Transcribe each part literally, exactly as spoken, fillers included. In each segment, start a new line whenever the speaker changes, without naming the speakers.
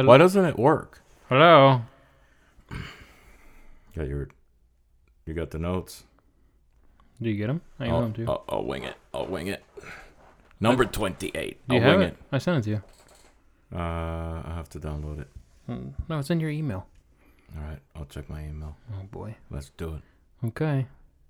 Hello.
Why doesn't it work?
Hello.
Got your, you got the notes.
Do you get them? I
I'll,
want them to.
I'll, I'll wing it. I'll wing it. Number twenty-eight.
Do you
I'll
have
wing
it? I sent it to you.
it. Uh, I have to download it.
Mm, No, it's in your email.
All right, I'll check my email.
Oh boy.
Let's do it.
Okay.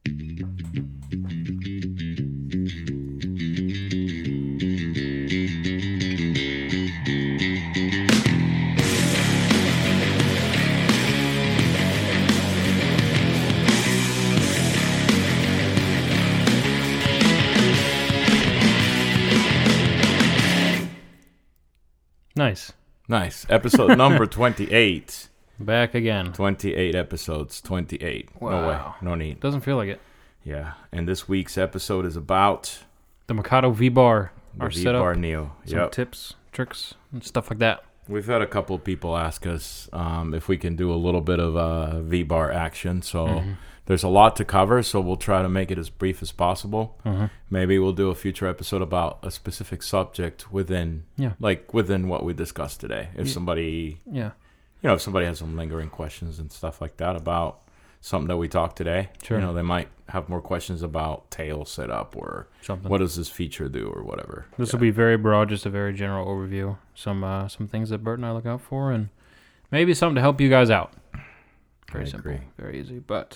Nice.
Nice. Episode number twenty-eight.
Back again.
twenty-eight episodes. twenty-eight. No way.
Wow.
No need.
Doesn't feel like it.
Yeah. And this week's episode is about
The Mikado V-Bar.
the
Our
V-Bar
setup.
Neo.
Some
Yep.
tips, tricks, and stuff like that.
We've had a couple of people ask us um, if we can do a little bit of uh, V-Bar action. So
Mhm.
there's a lot to cover, so we'll try to make it as brief as possible.
Mhm.
Maybe we'll do a future episode about a specific subject within,
Yeah.
like within what we discussed today. If
Yeah.
somebody,
Yeah.
you know, if somebody has some lingering questions and stuff like that about something that we talked today,
Sure.
you know, they might have more questions about tail setup or
Something.
what does this feature do or whatever.
This
Yeah.
will be very broad, just a very general overview. Some uh, some things that Bert and I look out for, and maybe something to help you guys out. Very
I
simple,
agree.
very easy. But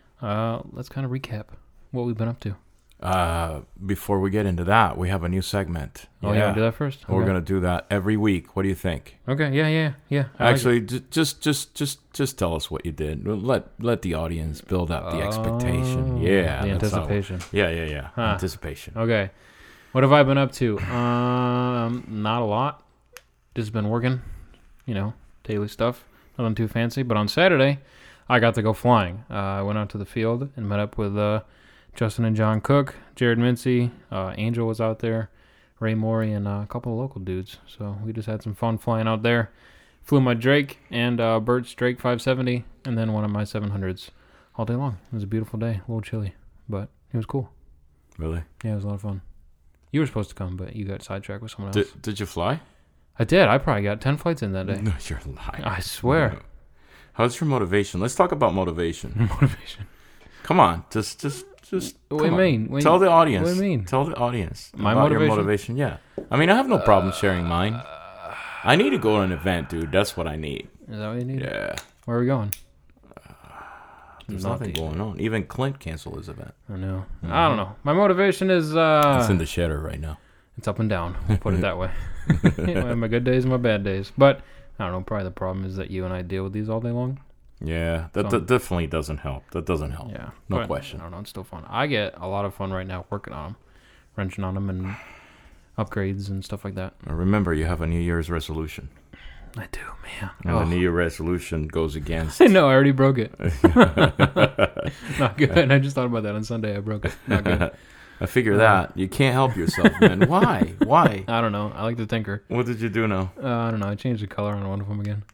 uh, let's kind of recap what we've been up to.
Uh, before we get into that, we have a new segment.
Oh, yeah, do that first.
We're
Okay.
gonna do that every week. What do you think?
Okay, yeah, yeah, yeah. I like
Actually, j- just just just just tell us what you did. Let let the audience build up the expectation.
Oh,
Yeah,
the
that's how-
anticipation.
yeah, yeah, yeah.
Huh.
Anticipation.
Okay, what have I been up to? Um, not a lot. Just been working, you know, daily stuff. Nothing too fancy. But on Saturday, I got to go flying. Uh, I went out to the field and met up with uh, Justin and John Cook, Jared Mincy, uh, Angel was out there, Ray Morey, and uh, a couple of local dudes. So we just had some fun flying out there. Flew my Drake and uh, Bert's Drake five seventy, and then one of my seven hundreds all day long. It was a beautiful day, a little chilly, but it was cool.
Really?
Yeah, it was a lot of fun. You were supposed to come, but you got sidetracked with someone else.
Did Did you fly?
I did. I probably got ten flights in that day.
No, you're lying.
I swear.
How's your motivation? Let's talk about motivation.
Motivation.
Come on, just just just.
What do you
come on.
mean? What do
Tell
you-
the audience.
what do you mean?
Tell the audience
My
about your
motivation?
motivation. Yeah. I mean, I have no problem sharing mine. I need to go to an event, dude. That's what I need.
Is that what you need?
Yeah.
Where are we going?
There's
Not
nothing
the-
going on. Even Clint canceled his event.
I know. I don't know. My motivation is uh,
It's in the shedder right now.
it's up and down. We'll put it that way. I have my good days and my bad days. But I don't know. Probably the problem is that you and I deal with these all day long.
Yeah, that,
So-
that definitely doesn't help. That doesn't help.
Yeah.
No
But
question.
I don't know. It's still fun. I get a lot of fun right now working on them, wrenching on them, and upgrades and stuff like that.
Now remember, you have a New Year's resolution.
I do, man.
And
Oh.
the New Year resolution goes against.
I know. I already broke it. Not good. I just thought about that on Sunday. I broke it. Not good.
I figure that. You can't help yourself, man. Why? Why?
I don't know. I like to tinker.
What did you do now?
Uh, I don't know. I changed the color on one of them again.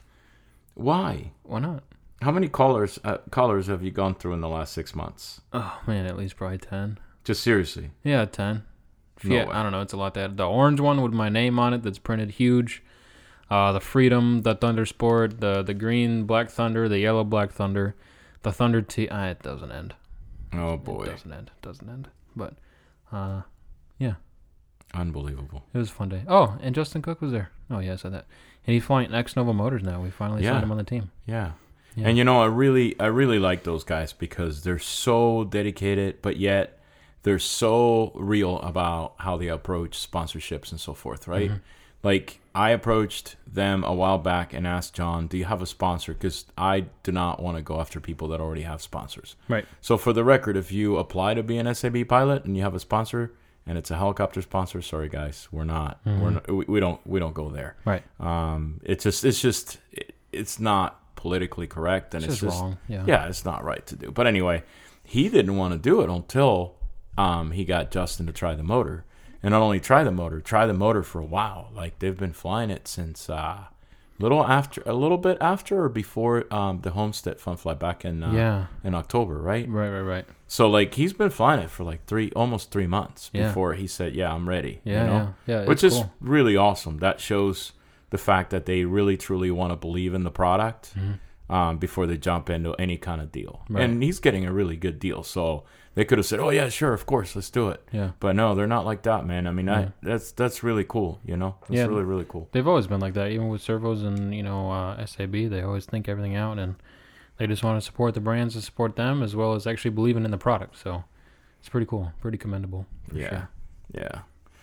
Why?
Why not?
How many colors uh, colors have you gone through in the last six months?
Oh man, at least probably ten.
Just seriously.
Yeah, ten.
No
yeah,
way.
I don't know. It's a lot. To add. The orange one with my name on it that's printed huge. Uh, the Freedom, the Thunder Sport, the the green Black Thunder, the yellow Black Thunder, the Thunder T. Ah, it doesn't end.
Oh boy.
It doesn't end. It doesn't end. But, uh, yeah,
Unbelievable.
it was a fun day. Oh, and Justin Cook was there. Oh yeah, I said that. And he's flying X Nova Motors now. We finally
Yeah.
signed him on the team.
Yeah.
Yeah.
And you know, I really I really like those guys because they're so dedicated, but yet they're so real about how they approach sponsorships and so forth, right?
Mhm.
Like I approached them a while back and asked John, "Do you have a sponsor?" Because I do not want to go after people that already have sponsors.
Right.
So for the record, if you apply to be an S A B pilot and you have a sponsor and it's a helicopter sponsor, sorry guys, we're not.
Mhm.
We're not, we, we don't we don't go there.
Right.
Um, it's just it's just it, it's not politically correct and
It's
it's,
just
just
wrong. Yeah.
yeah, it's not right to do. But anyway, he didn't want to do it until um, he got Justin to try the motor. And not only try the motor, try the motor for a while. Like they've been flying it since uh, little after, a little bit after or before um, the Homestead Fun Fly back in uh,
Yeah.
in October, right?
Right. Right. Right.
So like he's been flying it for like three, almost three months
Yeah.
before he said, "Yeah, I'm ready."
Yeah.
you know?
Yeah. Yeah.
Which
it's
is
cool.
really awesome. That shows the fact that they really truly want to believe in the product
Mm-hmm.
um, before they jump into any kind of deal.
Right.
And he's getting a really good deal, so they could have said, "Oh yeah, sure, of course, let's do it."
Yeah.
But no, they're not like that, man. I mean,
Yeah.
I that's that's really cool. You know, that's
Yeah.
really really cool.
They've always been like that, even with servos and, you know, uh, S A B. They always think everything out, and they just want to support the brands and support them, as well as actually believing in the product. So it's pretty cool, pretty commendable. For
Yeah,
sure.
yeah.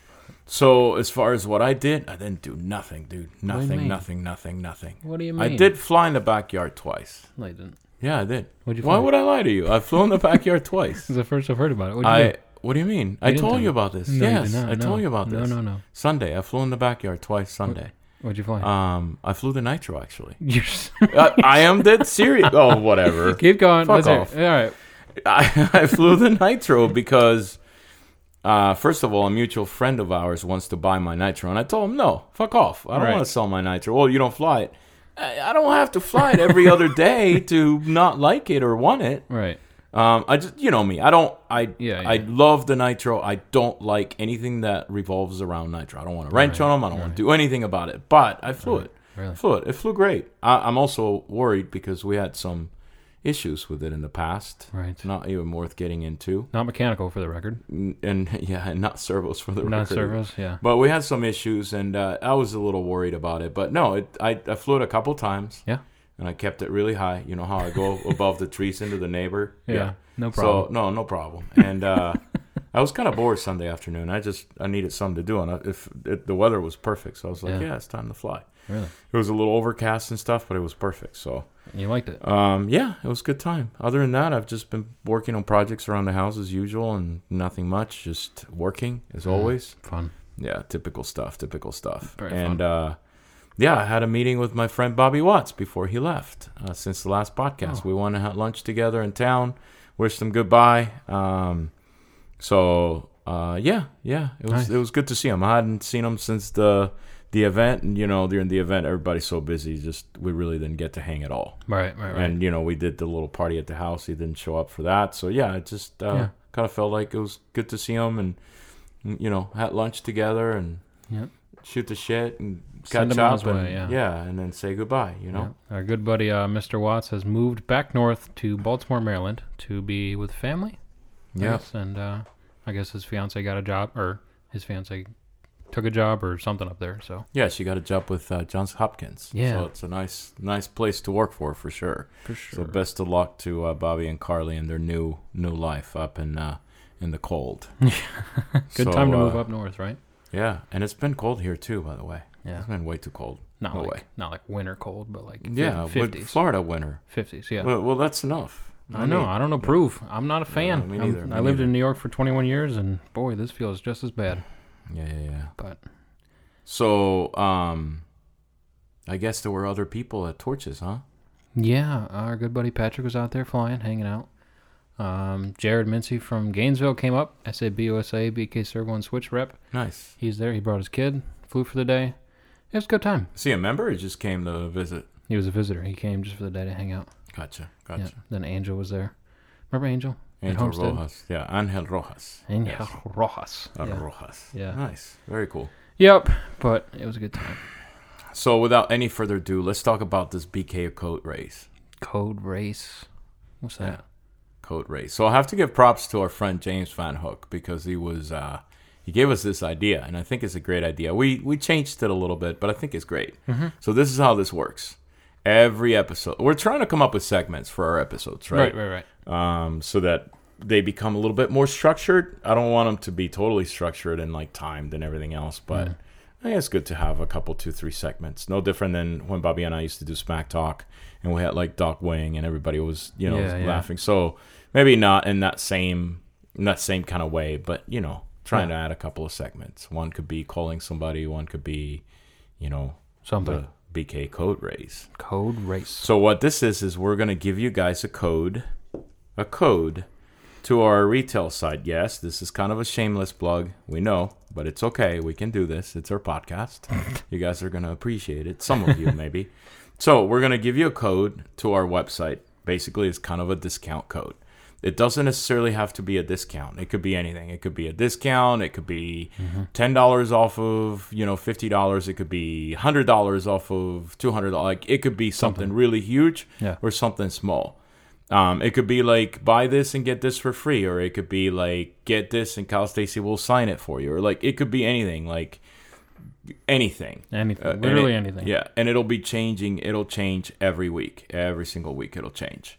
So as far as what I did, I didn't do nothing, dude.
do you
Nothing,
mean?
nothing, nothing, nothing.
What do you mean?
I did fly in the backyard twice.
No, you didn't.
Yeah, I did.
What'd you
Why
fly?
would I lie to you? I flew in the backyard twice.
This is the first I've heard about it. What'd you
I.
do?
What do you mean?
You
I
didn't
told
tell
you
me.
about this.
No, you
yes,
did not.
I
No.
told you about
No,
this.
no, no.
Sunday, I flew in the backyard twice. Sunday.
What'd you fly?
Um, I flew the Nitro actually.
You're s-
I, I am dead serious. Oh, whatever.
Keep going.
Fuck
Let's hear it.
off.
All right.
I, I flew the Nitro because, uh, first of all, a mutual friend of ours wants to buy my Nitro, and I told him no, fuck off. I don't
Right.
want to sell my Nitro. Well, you don't fly it. I, I don't have to fly it every other day to not like it or want it.
Right.
Um, I just, you know me. I don't. I
Yeah,
I
yeah.
love the Nitro. I don't like anything that revolves around Nitro. I don't want to wrench
Right,
on them. I don't want
right.
to do anything about it. But I flew
Right,
it.
really?
I flew it. It flew great. I, I'm also worried because we had some issues with it in the past.
Right.
Not even worth getting into.
Not mechanical, for the record.
N- And yeah, and not servos for the
Not
record.
servos. Yeah.
But we had some issues, and uh, I was a little worried about it. But no, it, I I flew it a couple times.
Yeah.
And I kept it really high. You know how I go above the trees into the neighbor.
Yeah. No problem.
So no, no problem. And uh, I was kind of bored Sunday afternoon. I just I needed something to do, and I, if it, the weather was perfect, so I was like,
Yeah.
yeah, it's time to fly.
Really?
It was a little overcast and stuff, but it was perfect. So
You liked it?
um, yeah, it was a good time. Other than that, I've just been working on projects around the house as usual, and nothing much. Just working as
Mhm.
always.
Fun.
Yeah, typical stuff. Typical stuff.
Very
and
fun.
uh, yeah, I had a meeting with my friend Bobby Watts before he left. Uh, since the last podcast,
Oh.
we went and had lunch together in town. Wished him goodbye. Um, so uh, yeah, yeah, it was
Nice.
it was good to see him. I hadn't seen him since the the event, and you know, during the event, everybody's so busy, just we really didn't get to hang at all.
Right. Right. Right.
And you know, we did the little party at the house. He didn't show up for that, so yeah, it just uh,
Yeah.
kind of felt like it was good to see him, and you know, had lunch together and
Yep.
shoot the shit and
Send
catch
him on
up
his way,
and
yeah.
and then say goodbye. You know,
Yeah. Our good buddy, uh, Mister Watts, has moved back north to Baltimore, Maryland, to be with family. I
yeah,
guess, and uh, I guess his fiance got a job, or his fiance took a job or something up there. So
yeah. She got a job with uh, Johns Hopkins.
Yeah.
so it's a nice, nice place to work for for sure.
for
So best of luck to uh, Bobby and Carly in their new new life up in uh, in the cold.
Good
So,
time to move
uh,
up north, right?
Yeah, and it's been cold here too. By the way,
Yeah.
it's been way too cold.
Not
no
like
way.
not like winter cold, but like
Yeah, with
fifties.
Florida winter.
Fifties, yeah.
Well, well, that's enough.
I know. I don't approve. I'm not a fan.
No, me
I'm-
neither, me
I lived
neither.
in New York for twenty-one years, and boy, this feels just as bad.
Yeah, yeah, yeah.
But
So, um, I guess there were other people at Torches, huh?
yeah, our good buddy Patrick was out there flying, hanging out. Um, Jared Mincy from Gainesville came up. S A B U S A B K Servo and Switch rep.
Nice.
He's there. He brought his kid. Flew for the day. It was a good time.
Is he a member or just came to visit?
He was a visitor. He came just for the day to hang out.
Gotcha, gotcha.
Yeah. Then Angel was there. Remember Angel? At
Angel
Homestead?
Rojas. Yeah, Angel Rojas.
Angel
Yes.
Rojas.
Uh,
Yeah.
Rojas.
Yeah.
Nice. Very cool.
Yep. But it was a good time.
So, without any further ado, let's talk about this B K coat race.
Code race. What's that?
Yeah. Coat race. So, I have to give props to our friend James Van Hook because he was uh, he gave us this idea, and I think it's a great idea. We we changed it a little bit, but I think it's great.
Mm-hmm.
So, this is how this works. Every episode, we're trying to come up with segments for our episodes, right?
Right, right, right.
Um, so that they become a little bit more structured. I don't want them to be totally structured and like timed and everything else, but
Mm.
I think it's good to have a couple, two, three segments. No different than when Bobby and I used to do Smack Talk, and we had like Doc Wing, and everybody was, you know,
Yeah, yeah.
laughing. So maybe not in that same, in that same kind of way, but you know, trying
Yeah.
to add a couple of segments. One could be calling somebody. One could be, you know,
Something.
the B K code raise.
Code race.
So what this is is we're gonna give you guys a code, a code to our retail site. Yes, this is kind of a shameless plug. We know, but it's okay. We can do this. It's our podcast. You guys are gonna appreciate it. Some of you maybe. So we're gonna give you a code to our website. Basically, it's kind of a discount code. It doesn't necessarily have to be a discount. It could be anything. It could be a discount. It could be mm-hmm. ten dollars off of, you know, fifty dollars. It could be one hundred dollars off of two hundred dollars. Like, it could be something, something. really huge
yeah.
or something small. Um, it could be like, buy this and get this for free. Or it could be like, get this and Kyle Stacy will sign it for you. Or like, it could be anything. Like, anything.
Anything. Uh, Literally
it,
anything.
Yeah. And it'll be changing. It'll change every week. Every single week it'll change.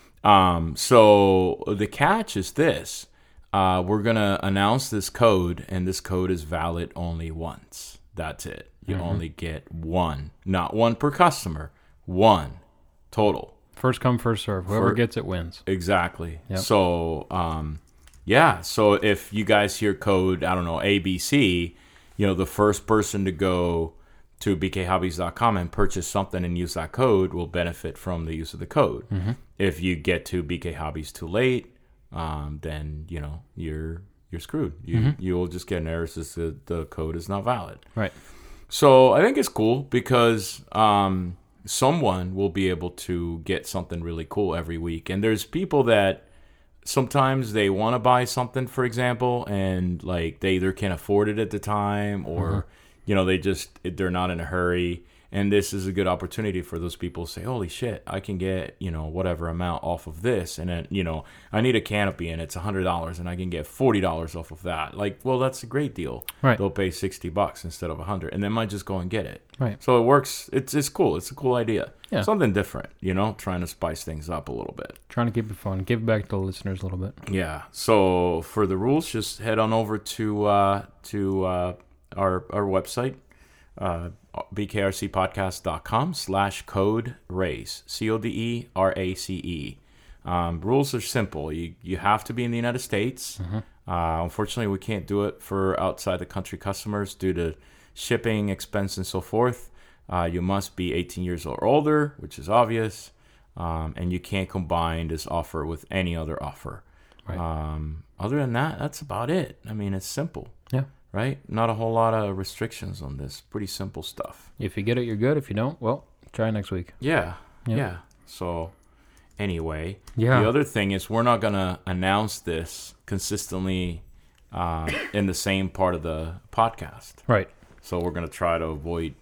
Um, so the catch is this, uh, we're going to announce this code, and this code is valid only once. That's it. You mm-hmm. only get one, not one per customer, one total.
First come, first serve. Whoever For, gets it wins.
Exactly.
Yep.
So, um, yeah. So if you guys hear code, I don't know, A B C, you know, the first person to go to b k hobbies dot com and purchase something and use that code will benefit from the use of the code.
Mm-hmm.
If you get to B K Hobbies too late, um, then you know you're you're screwed. You mm-hmm. you will just get an error that says the, the code is not valid.
Right.
So I think it's cool because um, someone will be able to get something really cool every week. And there's people that sometimes they want to buy something, for example, and like they either can't afford it at the time or mm-hmm. you know, they just, they're not in a hurry. And this is a good opportunity for those people to say, holy shit, I can get, you know, whatever amount off of this. And then, you know, I need a canopy and it's one hundred dollars and I can get forty dollars off of that. Like, well, that's a great deal.
Right.
They'll pay sixty bucks instead of one hundred and they might just go and get it.
Right.
So it works. It's it's cool. It's a cool idea.
Yeah.
Something different, you know, trying to spice things up a little bit.
Trying to keep it fun. Give it back to the listeners a little bit.
Yeah. So for the rules, just head on over to, uh, to uh, our, our website. Uh, b k r c podcast dot com slash code race, C O D E R A C E. Um, rules are simple. You you have to be in the United States.
Mm-hmm.
Uh, unfortunately, we can't do it for outside the country customers due to shipping, expense, and so forth. Uh, you must be eighteen years or older, which is obvious. Um, and you can't combine this offer with any other offer.
Right.
Um, other than that, that's about it. I mean, it's simple.
Yeah.
Right? Not a whole lot of restrictions on this. Pretty simple stuff.
If you get it, you're good. If you don't, well, try next week.
Yeah.
Yep.
Yeah. So, anyway,
yeah.
The other thing is we're not going to announce this consistently uh, in the same part of the podcast.
Right.
So, we're going to try to avoid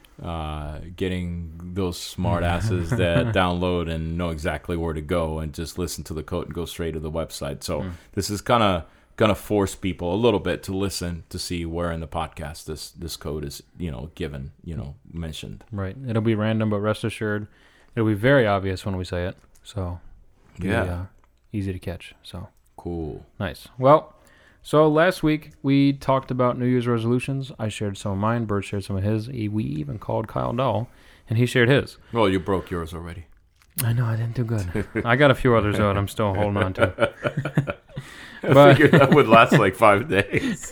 uh, getting those smart asses that download and know exactly where to go and just listen to the code and go straight to the website. So, mm. this is kind of going to force people a little bit to listen to see where in the podcast this this code is, you know, given, you know, mentioned.
Right. It'll be random, but rest assured, it'll be very obvious when we say it. So,
yeah,
be, uh, easy to catch. So
cool.
Nice. Well, so last week we talked about New Year's resolutions. I shared some of mine. Bert shared some of his. We even called Kyle Dahl, and he shared his.
Well, you broke yours already.
I know, I didn't do good. I got a few others out I'm still holding on to.
I but, figured that would last like five days.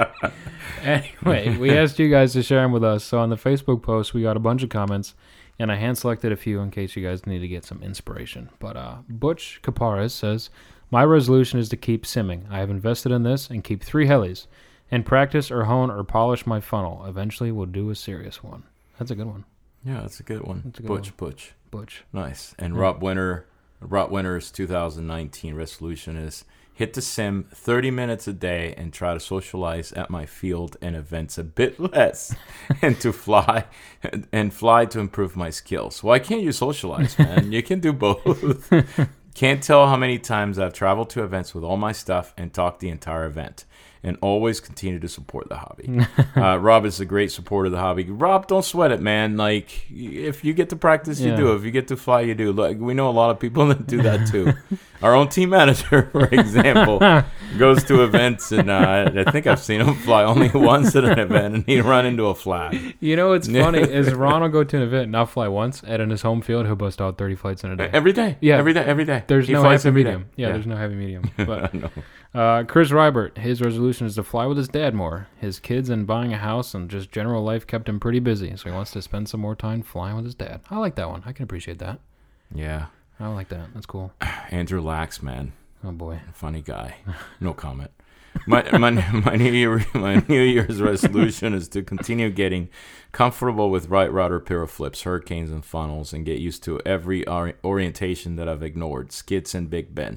Anyway, we asked you guys to share them with us. So on the Facebook post, we got a bunch of comments, and I hand-selected a few in case you guys need to get some inspiration. But uh, Butch Caparas says, my resolution is to keep simming. I have invested in this and keep three helis and practice or hone or polish my funnel. Eventually, we'll do a serious one. That's a good one.
Yeah, that's a good one.
That's a good
Butch,
one.
Butch.
Butch.
Nice. And
yeah.
Rob Winter, Rob Winter's two thousand nineteen resolution is hit the sim thirty minutes a day and try to socialize at my field and events a bit less and to fly and fly to improve my skills. Why can't you socialize, man? You can do both. Can't tell how many times I've traveled to events with all my stuff and talked the entire event and always continue to support the hobby. uh, Rob is a great supporter of the hobby. Rob, don't sweat it, man. Like, if you get to practice, you yeah. do. If you get to fly, you do. Like, we know a lot of people that do that too. Our own team manager, for example, goes to events, and uh, I think I've seen him fly only once at an event, and he'd run into a flag.
You know what's funny is Ron will go to an event and not fly once, and in his home field, he'll bust out thirty flights in a day.
Every day.
Yeah.
Every day. Every day.
There's
he
no heavy medium. Yeah,
yeah,
there's no heavy medium. But
no.
uh, Chris Rybert, his resolution is to fly with his dad more. His kids and buying a house and just general life kept him pretty busy, so he wants to spend some more time flying with his dad. I like that one. I can appreciate that.
Yeah.
I like that. That's cool.
Andrew Lax, man.
Oh, boy.
Funny guy. No comment. My my my New Year my New Year's resolution is to continue getting comfortable with right rudder pyro flips, hurricanes, and funnels, and get used to every or- orientation that I've ignored, skits and Big Ben.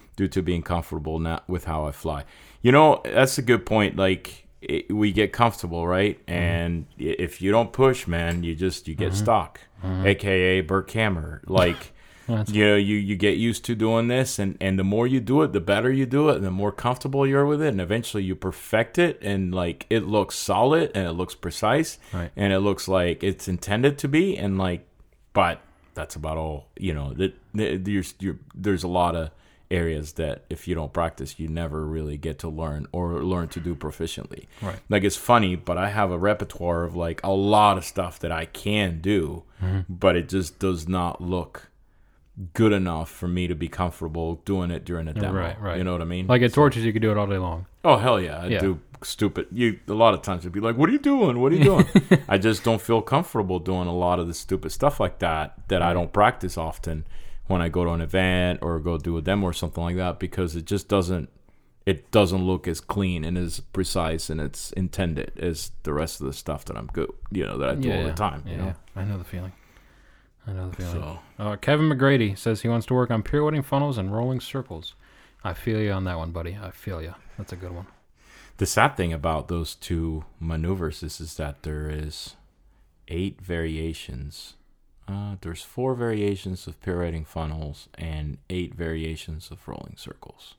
due to being comfortable not with how I fly. You know, that's a good point. Like, it, we get comfortable, right? Mm-hmm. And if you don't push, man, you just you get mm-hmm. stuck, mm-hmm. A K A Burt Kammer. Like, you know, you, you get used to doing this, and, and the more you do it, the better you do it, and the more comfortable you're with it, and eventually you perfect it, and like it looks solid, and it looks precise,
right.
and it looks like it's intended to be, and like, but that's about all. You know, that there's there's a lot of areas that if you don't practice, you never really get to learn or learn to do proficiently.
Right.
Like, it's funny, but I have a repertoire of like a lot of stuff that I can do, mm-hmm. but it just does not look good enough for me to be comfortable doing it during a demo.
Right, right.
You know what I mean?
Like at Torches, you could do it all day long.
Oh, hell yeah. I
yeah.
do stupid. You a lot of times you'd be like, what are you doing? What are you doing? I just don't feel comfortable doing a lot of the stupid stuff like that that I don't practice often when I go to an event or go do a demo or something like that, because it just doesn't it doesn't look as clean and as precise and it's intended as the rest of the stuff that I'm good, you know, that I do
yeah,
all the time.
Yeah,
you know?
I know the feeling. I know the feeling.
So.
Uh, Kevin McGrady says he wants to work on pirouetting funnels and rolling circles. I feel you on that one, buddy. I feel you. That's a good one.
The sad thing about those two maneuvers is, is that there is eight variations. Uh, there's four variations of pirouetting funnels and eight variations of rolling circles.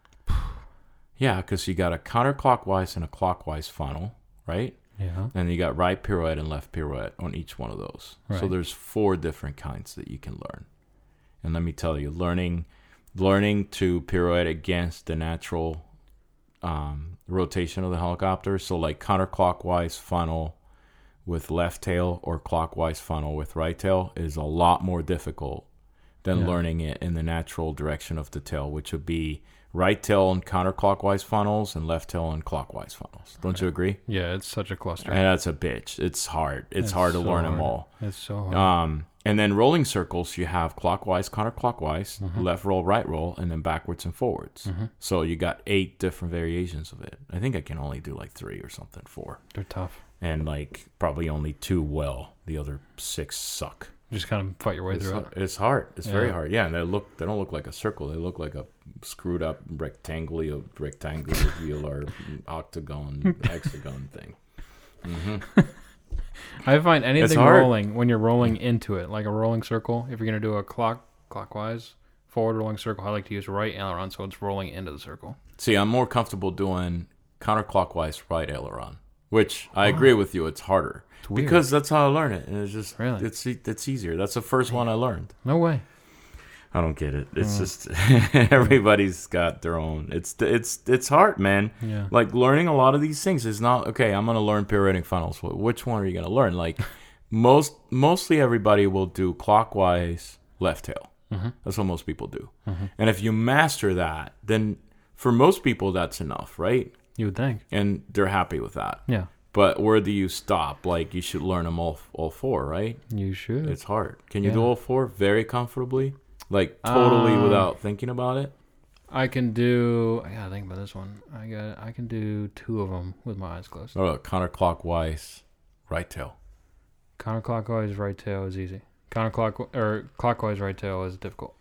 Yeah, because you got a counterclockwise and a clockwise funnel, right?
Yeah.
And you got right pirouette and left pirouette on each one of those.
Right.
So there's four different kinds that you can learn. And let me tell you, learning learning to pirouette against the natural um, rotation of the helicopter, so like counterclockwise funnel with left tail or clockwise funnel with right tail, is a lot more difficult than yeah. learning it in the natural direction of the tail, which would be right tail and counterclockwise funnels and left tail and clockwise funnels. Don't right. you agree?
Yeah, it's such a cluster.
And that's a bitch. It's hard. It's, it's hard to so learn
hard.
them all.
It's so hard.
Um, and then rolling circles, you have clockwise, counterclockwise,
mm-hmm.
left roll, right roll, and then backwards and forwards.
Mm-hmm.
So you got eight different variations of it. I think I can only do like three or something, four.
They're tough.
And like probably only two well. The other six suck.
Just kind of fight your way
it's
through
hard.
it.
It's hard. It's
yeah.
very hard. Yeah, and they look. They don't look like a circle. They look like a screwed up rectangular, rectangular, octagon, hexagon thing. Mm-hmm.
I find anything rolling when you're rolling into it, like a rolling circle. If you're gonna do a clock clockwise forward rolling circle, I like to use right aileron, so it's rolling into the circle.
See, I'm more comfortable doing counterclockwise right aileron, which I oh. agree with you. It's harder. Because that's how I learn it, and it's just
really?
it's it's easier. That's the first one I learned.
No way.
I don't get it. It's mm. just everybody's got their own. It's it's it's hard, man.
Yeah.
Like learning a lot of these things is not okay. I'm gonna learn pirouetting funnels. Which one are you gonna learn? Like most mostly everybody will do clockwise left tail.
Mm-hmm.
That's what most people do.
Mm-hmm.
And if you master that, then for most people that's enough, right?
You would think.
And they're happy with that.
Yeah.
But where do you stop? Like, you should learn them all all four, right?
You should.
It's hard. Can you
yeah.
do all four very comfortably? Like, totally uh, without thinking about it?
I can do... I gotta think about this one. I got. I can do two of them with my eyes closed.
Oh, counterclockwise right tail.
Counterclockwise right tail is easy. Counterclockwise... Or clockwise right tail is difficult.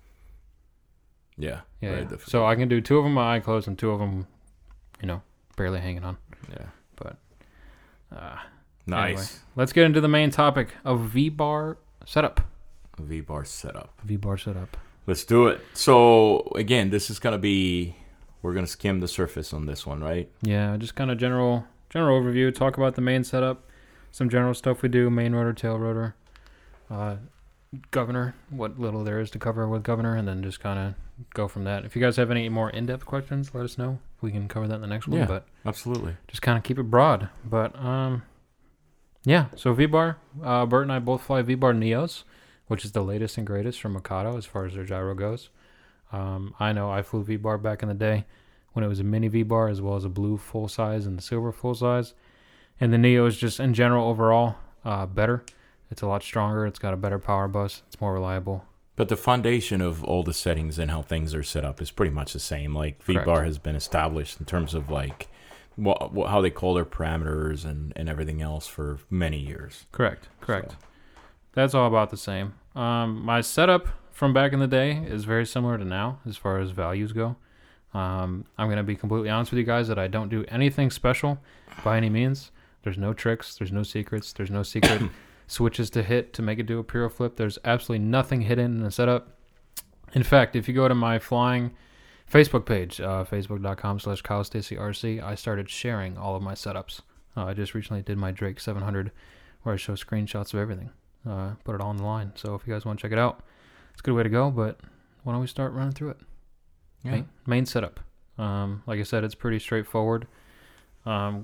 Yeah.
Yeah,
very
yeah.
difficult.
So I can do two of them with my eye closed and two of them, you know, barely hanging on.
Yeah.
But... Uh,
nice.
Anyway, let's get into the main topic of V-bar setup.
V-bar setup.
V-bar setup.
Let's do it. So, again, this is going to be... We're going to skim the surface on this one, right?
Yeah, just kind of general general overview. Talk about the main setup. Some general stuff we do. Main rotor, tail rotor. Uh, governor. What little there is to cover with governor. And then just kind of go from that. If you guys have any more in-depth questions, let us know. We can cover that in the next one.
Yeah,
but
absolutely.
Just kind of keep it broad. But, um, yeah. So V-bar. Uh, Bert and I both fly V-bar Neos, which is the latest and greatest from Mikado as far as their gyro goes. Um, I know I flew V-bar back in the day when it was a mini V-bar as well as a blue full size and the silver full size. And the Neo is just in general overall uh, better. It's a lot stronger. It's got a better power bus. It's more reliable.
But the foundation of all the settings and how things are set up is pretty much the same. Like V-bar
Correct.
has been established in terms of like what, what, how they call their parameters and, and everything else for many years.
Correct. Correct.
So.
That's all about the same. Um, my setup from back in the day is very similar to now as far as values go. Um, I'm going to be completely honest with you guys that I don't do anything special by any means. There's no tricks. There's no secrets. There's no secret switches to hit to make it do a puro flip. There's absolutely nothing hidden in the setup. In fact, if you go to my flying Facebook page, uh, facebook.com slash Kyle Stacy RC, I started sharing all of my setups. Uh, I just recently did my Drake seven hundred where I show screenshots of everything. Uh, put it all on the line. So if you guys want to check it out, it's a good way to go, but why don't we start running through it?
Yeah.
Main, main setup. Um, like I said, it's pretty straightforward. Um,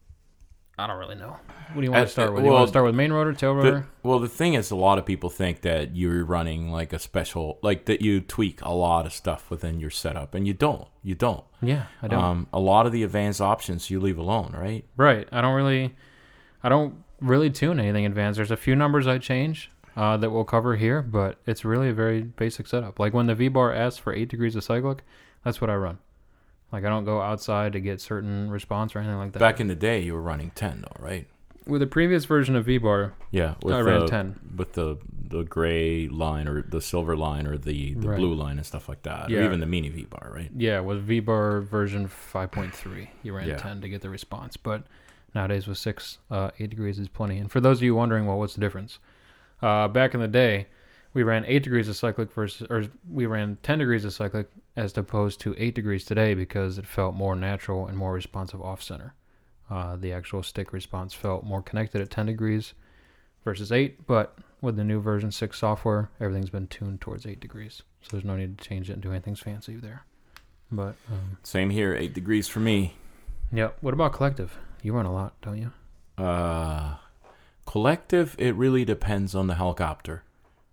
I don't really know. What do you want
Uh,
to start with?
uh,
You
well,
want to start with main rotor, tail rotor?
The, well, the thing is, a lot of people think that you're running like a special, like that you tweak a lot of stuff within your setup, and you don't. You don't.
Yeah, I don't.
Um, a lot of the advanced options you leave alone, right?
Right. I don't really, I don't really tune anything advanced. There's a few numbers I change uh, that we'll cover here, but it's really a very basic setup. Like when the V-bar asks for eight degrees of cyclic, that's what I run. Like I don't go outside to get certain response or anything like that.
Back in the day, you were running ten, though, right?
With the previous version of V-bar,
Yeah, with
I ran
the,
ten.
with the the gray line or the silver line or the, the
Right.
blue line and stuff like that,
Yeah.
or even the mini V bar, right?
Yeah, with V-bar version five point three, you ran
Yeah.
ten to get the response. But nowadays with six, uh, eight degrees is plenty. And for those of you wondering, well, what's the difference? Uh, back in the day, we ran eight degrees of cyclic versus, or we ran ten degrees of cyclic as opposed to eight degrees today because it felt more natural and more responsive off-center. Uh, the actual stick response felt more connected at ten degrees versus eight, but with the new version six software, everything's been tuned towards eight degrees. So there's no need to change it and do anything fancy there. But, um,
Same here, eight degrees for me.
yeah. What about collective? You run a lot, don't you?
Uh, collective, it really depends on the helicopter.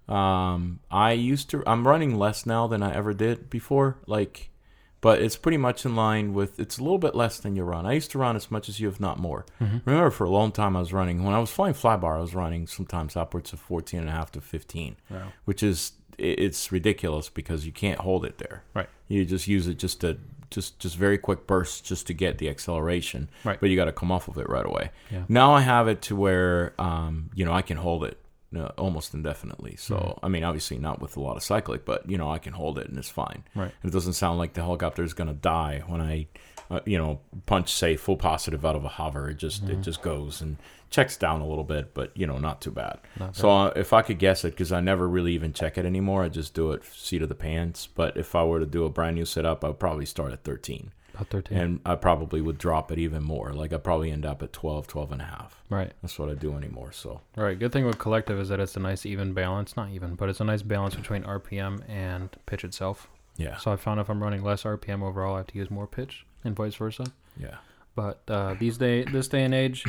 Um, I used to, I'm running less now than I ever did before, like, but it's pretty much in line with, it's a little bit less than you run. I used to run as much as you, if not more.
Mm-hmm.
Remember, for a long time I was running, when I was flying flybar, I was running sometimes upwards of fourteen and a half to fifteen,
Wow.
which is, it- it's ridiculous because you can't hold it there.
Right.
You just use it just to, just, just very quick bursts just to get the acceleration.
Right.
But you got to come off of it right away.
Yeah.
Now I have it to where, um, you know, I can hold it uh, almost indefinitely. So,
Mhm.
I mean, obviously not with a lot of cyclic, but, you know, I can hold it and it's fine.
Right.
And it doesn't sound like the helicopter is going to die when I, uh, you know, punch, say, full positive out of a hover. It just,
Mhm.
it just goes and checks down a little bit, but, you know, not too bad.
Not
So uh, if I could guess it, because I never really even check it anymore, I just do it seat of the pants. But if I were to do a brand new setup, I would probably start at thirteen.
About thirteen.
And I probably would drop it even more. Like I'd probably end up at twelve, twelve and a half.
Right.
That's what I do anymore. So
Right. Good thing with collective is that it's a nice even balance. Not even, but it's a nice balance between R P M and pitch itself.
yeah,
So I found if I'm running less R P M overall, I have to use more pitch and vice versa.
yeah,
But uh, these day, this day and age,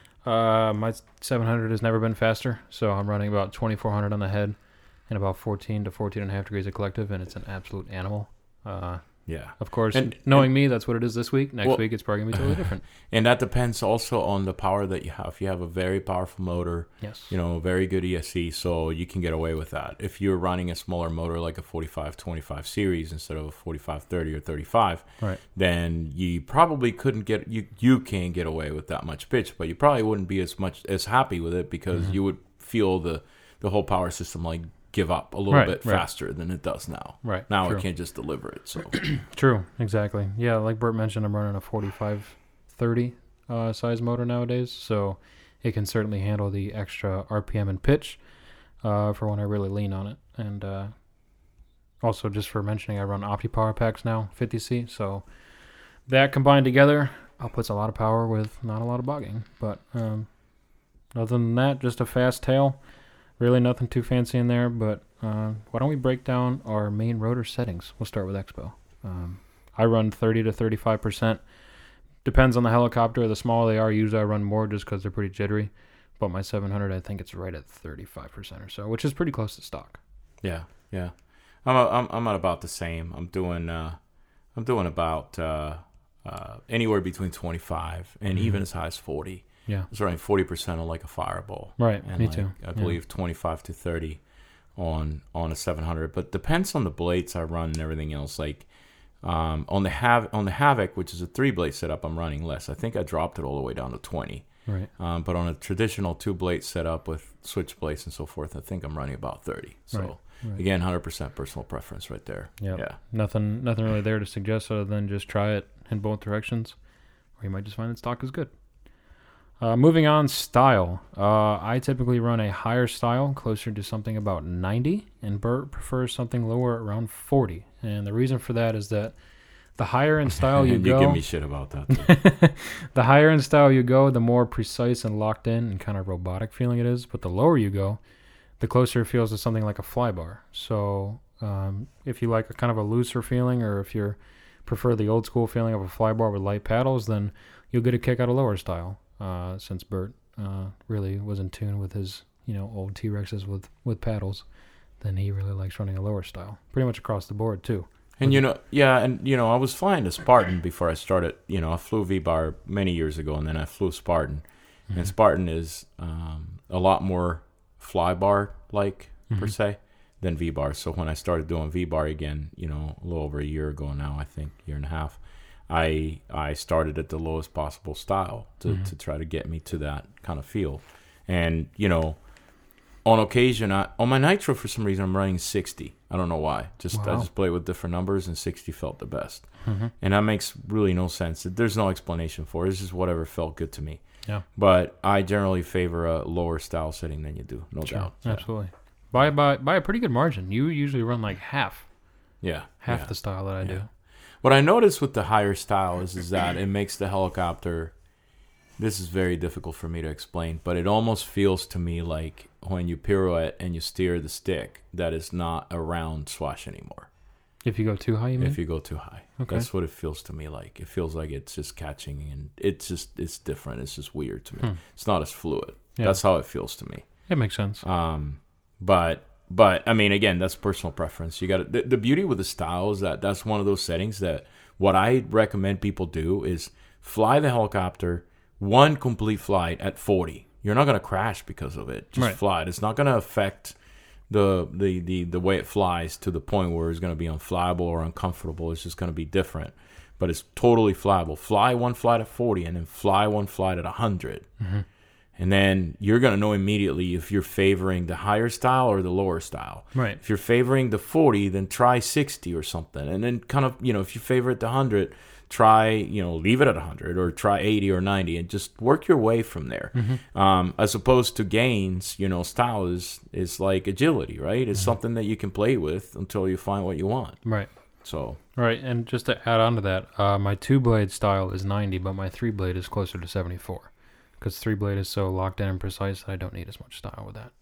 uh, my seven hundred has never been faster. So I'm running about twenty-four hundred on the head and about fourteen to fourteen and a half degrees of collective, and it's an absolute animal. Uh,
yeah.
of course,
And-
knowing me, that's what it is this week. Next
Well-
week, it's probably going to be totally different.
And that depends also on the power that you have. If you have a very powerful motor,
Yes.
you know, very good E S C, so you can get away with that. If you're running a smaller motor like a forty-five twenty-five series instead of a forty-five thirty or thirty-five,
Right.
then you probably couldn't get you you can't get away with that much pitch, but you probably wouldn't be as much as happy with it because
Mhm.
you would feel the the whole power system like give up a little
Right,
bit
right.
faster than it does now.
Right.
Now
True.
it can't just deliver it. So
True, exactly. Yeah, like Bert mentioned, I'm running a forty-five thirty uh, size motor nowadays, so it can certainly handle the extra R P M and pitch uh, for when I really lean on it. And uh, also, just for mentioning, I run Opti Power Packs now, fifty C, so that combined together outputs a lot of power with not a lot of bogging. But um, other than that, just a fast tail. Really nothing too fancy in there, but uh, why don't we break down our main rotor settings? We'll start with Expo. Um, I run thirty to thirty-five percent. Depends on the helicopter. The smaller they are, usually I run more just because they're pretty jittery. But my seven hundred, I think it's right at thirty-five percent or so, which is pretty close to stock.
yeah, yeah. I'm a, I'm I'm at about the same. I'm doing uh I'm doing about uh, uh anywhere between twenty-five and
Mhm.
even as high as forty.
Yeah.
It's running forty percent on like a Fireball.
Right,
And
me
like,
too.
I
Yeah.
believe twenty-five to thirty on on a seven hundred, but depends on the blades I run and everything else. Like um, on the Hav- on the Havoc, which is a three blade setup, I'm running less. I think I dropped it all the way down to twenty.
Right.
Um, but on a traditional two blade setup with switch blades and so forth, I think I'm running about thirty. So
Right. Right.
again, one hundred percent personal preference right there.
Yep.
Yeah.
Nothing, nothing really there to suggest other than just try it in both directions, or you might just find that stock is good. Uh, moving on, style. Uh, I typically run a higher style, closer to something about ninety, and Bert prefers something lower, around forty. And the reason for that is that the higher in style you
and
go,
you give me shit about that. Too.
the higher in style you go, the more precise and locked in and kind of robotic feeling it is. But the lower you go, the closer it feels to something like a fly bar. So um, if you like a kind of a looser feeling, or if you prefer the old school feeling of a fly bar with light paddles, then you'll get a kick out of lower style. Uh, since Bert uh, really was in tune with his, you know, old T-Rexes with, with paddles, then he really likes running a lower style. Pretty much across the board, too.
And, you know, yeah, and, you know, I was flying a Spartan before I started. You know, I flew V-Bar many years ago, and then I flew Spartan. Mm-hmm. And Spartan is um, a lot more fly bar-like, mm-hmm. per se, than V-Bar. So when I started doing V-Bar again, you know, a little over a year ago now, I think, year and a half, I I started at the lowest possible style to, mm-hmm. to try to get me to that kind of feel. And, you know, on occasion, I, on my Nitro, for some reason, I'm running sixty. I don't know why. Just wow. I just play with different numbers, and sixty felt the best. Mm-hmm. And that makes really no sense. There's no explanation for it. It's just whatever felt good to me.
Yeah.
But I generally favor a lower style setting than you do, no
sure.
doubt.
Absolutely. By, by, by a pretty good margin. You usually run like half.
Yeah.
Half
yeah.
the style that I
yeah.
do.
What I noticed with the higher style is, is that it makes the helicopter, this is very difficult for me to explain, but it almost feels to me like when you pirouette and you steer the stick, that it's not a round swash anymore.
If you go too high, you mean?
If you go too high. Okay. That's what it feels to me like. It feels like it's just catching, and it's just, it's different. It's just weird to me. Hmm. It's not as fluid. Yeah. That's how it feels to me.
It makes sense.
Um, but... But, I mean, again, that's personal preference. You got the, the beauty with the style is that that's one of those settings that what I recommend people do is fly the helicopter one complete flight at forty. You're not going to crash because of it. Just
right.
fly it. It's not going to affect the, the, the, the way it flies to the point where it's going to be unflyable or uncomfortable. It's just going to be different. But it's totally flyable. Fly one flight at forty and then fly one flight at one hundred. Mm-hmm. And then you're going to know immediately if you're favoring the higher style or the lower style.
Right.
If you're favoring the forty, then try sixty or something. And then kind of, you know, if you favor it to one hundred, try, you know, leave it at one hundred or try eighty or ninety and just work your way from there. Mm-hmm. Um, as opposed to gains, you know, style is, is like agility, right? It's mm-hmm. something that you can play with until you find what you want.
Right.
So.
Right. And just to add on to that, uh, my two-blade style is ninety, but my three-blade is closer to seventy-four. Because three-blade is so locked in and precise that I don't need as much style with that.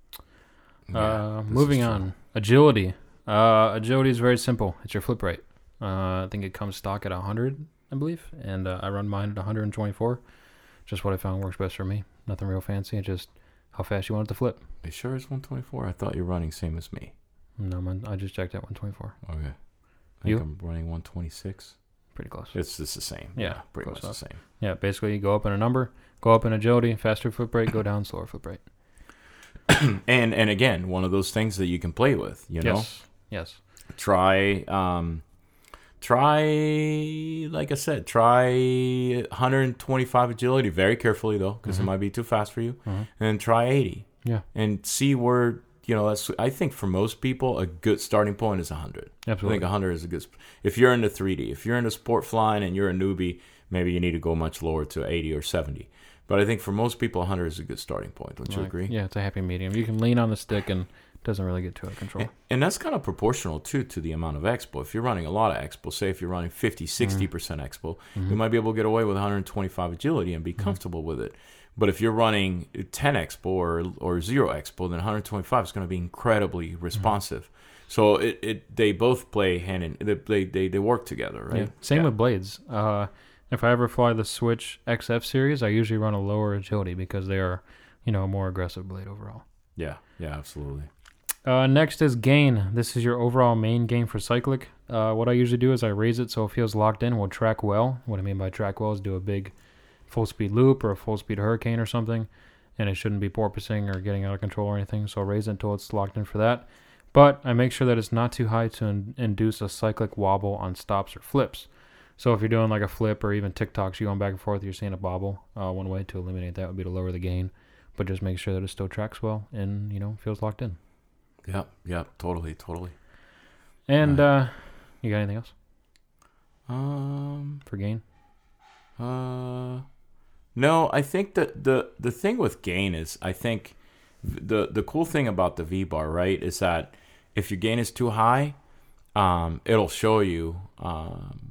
Yeah, uh, moving on. Agility. Uh, agility is very simple. It's your flip rate. Uh, I think it comes stock at one hundred, I believe. And uh, I run mine at one hundred twenty-four. Just what I found works best for me. Nothing real fancy. It's just how fast you want it to flip.
Are you sure it's one twenty-four? I thought you were running same as me.
No, man. I just checked at one twenty-four.
Okay. I think you? I'm running one twenty-six.
Pretty close.
It's just the same.
Yeah,
yeah pretty much enough. The same.
Yeah, basically you go up in a number, go up in agility, faster flip rate, go down, slower flip rate.
and and again, one of those things that you can play with, you know?
Yes. Yes.
Try, um, try, like I said, try one hundred twenty-five agility very carefully, though, because mm-hmm. it might be too fast for you. Mm-hmm. And try eighty.
Yeah.
And see where... You know, that's. I think for most people, a good starting point is one hundred.
Absolutely.
I think one hundred is a good... If you're into three D, if you're into sport flying and you're a newbie, maybe you need to go much lower to eighty or seventy. But I think for most people, one hundred is a good starting point. Don't you
like,
agree?
Yeah, it's a happy medium. You can lean on the stick and it doesn't really get too out of control.
And, and that's kind of proportional, too, to the amount of expo. If you're running a lot of expo, say if you're running fifty, sixty percent mm-hmm. expo, mm-hmm. you might be able to get away with one hundred twenty-five agility and be mm-hmm. comfortable with it. But if you're running ten expo or or zero expo, then one hundred twenty-five is going to be incredibly responsive. Mm-hmm. So it, it they both play hand in they they they work together, right?
Yeah. Same
yeah.
with blades. Uh, if I ever fly the Switch X F series, I usually run a lower agility because they are, you know, a more aggressive blade overall.
Yeah, yeah, absolutely.
Uh, next is gain. This is your overall main gain for cyclic. Uh, what I usually do is I raise it so it feels locked in. We'll track well. What I mean by track well is do a big full speed loop or a full speed hurricane or something, and it shouldn't be porpoising or getting out of control or anything, so I'll raise it until it's locked in for that. But I make sure that it's not too high to in- induce a cyclic wobble on stops or flips. So if you're doing like a flip or even TikToks, you're going back and forth, you're seeing a bobble. Uh, one way to eliminate that would be to lower the gain, but just make sure that it still tracks well and, you know, feels locked in.
Yep, yep, totally, totally.
And
Right.
uh, you got anything else
Um,
for gain?
uh, no, I think that the the thing with gain is, I think the the cool thing about the V bar, right, is that if your gain is too high, um, it'll show you, um,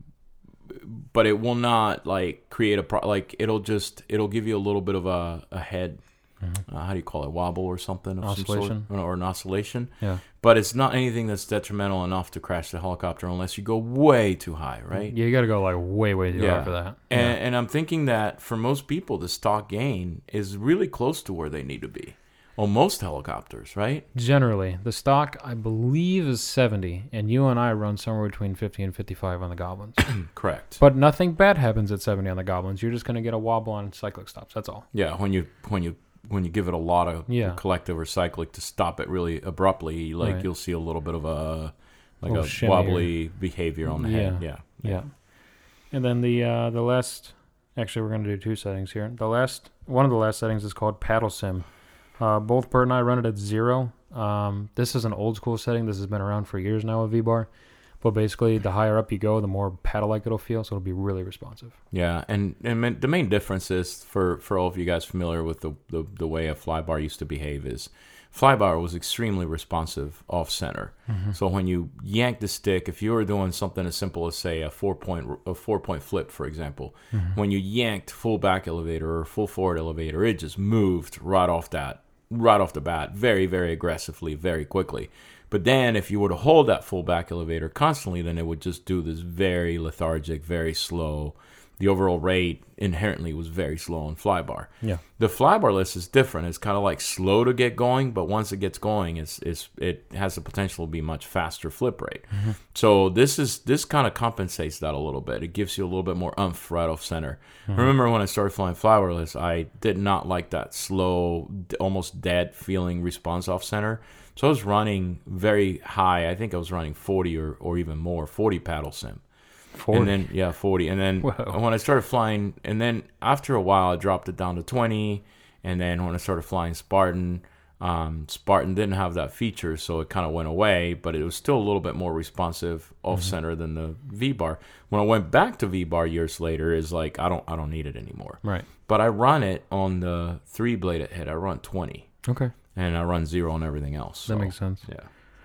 but it will not like create a pro- like it'll just it'll give you a little bit of a a head. Uh, how do you call it? Wobble or something? Of
Oscillation.
Some sort, or an oscillation.
Yeah.
But it's not anything that's detrimental enough to crash the helicopter unless you go way too high, right?
Yeah, you got to go like way, way too
Yeah.
high for that.
And,
yeah.
and I'm thinking that for most people, the stock gain is really close to where they need to be. On most helicopters, right?
Generally, the stock, I believe, is seventy, and you and I run somewhere between fifty and fifty-five on the Goblins.
Correct.
But nothing bad happens at seventy on the Goblins. You're just going to get a wobble on cyclic stops. That's all.
Yeah, when you when you when you give it a lot of
Yeah.
collective or cyclic to stop it really abruptly, like
Right.
you'll see a little bit of a like
Little
a
shimmy
wobbly behavior on the head. Yeah.
Yeah. And then the uh, the last, actually, we're going to do two settings here. The last, one of the last settings is called Paddle Sim. Uh, both Bert and I run it at zero. Um, this is an old school setting. This has been around for years now with V-Bar. But basically, the higher up you go, the more paddle-like it'll feel, so it'll be really responsive.
Yeah, and, and ma- the main difference is, for, for all of you guys familiar with the, the, the way a flybar used to behave, is flybar was extremely responsive off-center.
Mm-hmm.
So when you yank the stick, if you were doing something as simple as, say, a four-point a four-point flip, for example,
Mm-hmm.
when you yanked full back elevator or full forward elevator, it just moved right off that, right off the bat, very, very aggressively, very quickly. But then if you were to hold that full back elevator constantly, then it would just do this very lethargic, very slow. The overall rate inherently was very slow on flybar.
Yeah.
The flybar list is different. It's kind of like slow to get going, but once it gets going, it's, it's it has the potential to be much faster flip rate.
Mm-hmm.
So this is this kind of compensates that a little bit. It gives you a little bit more oomph right off center.
Mm-hmm.
Remember when I started flying flybar list, I did not like that slow, d- almost dead feeling response off center. So I was running very high. I think I was running forty or, or even more, forty paddle sim.
forty.
And then, yeah, forty. And then
Whoa.
when I started flying, and then after a while, I dropped it down to twenty. And then when I started flying Spartan, um, Spartan didn't have that feature, so it kind of went away, but it was still a little bit more responsive off center mm-hmm. than the V-bar. When I went back to V-bar years later, is like, I don't, I don't need it anymore.
Right.
But I run it on the three bladed head. I run twenty.
Okay.
And I run zero on everything else. So,
That makes sense.
Yeah.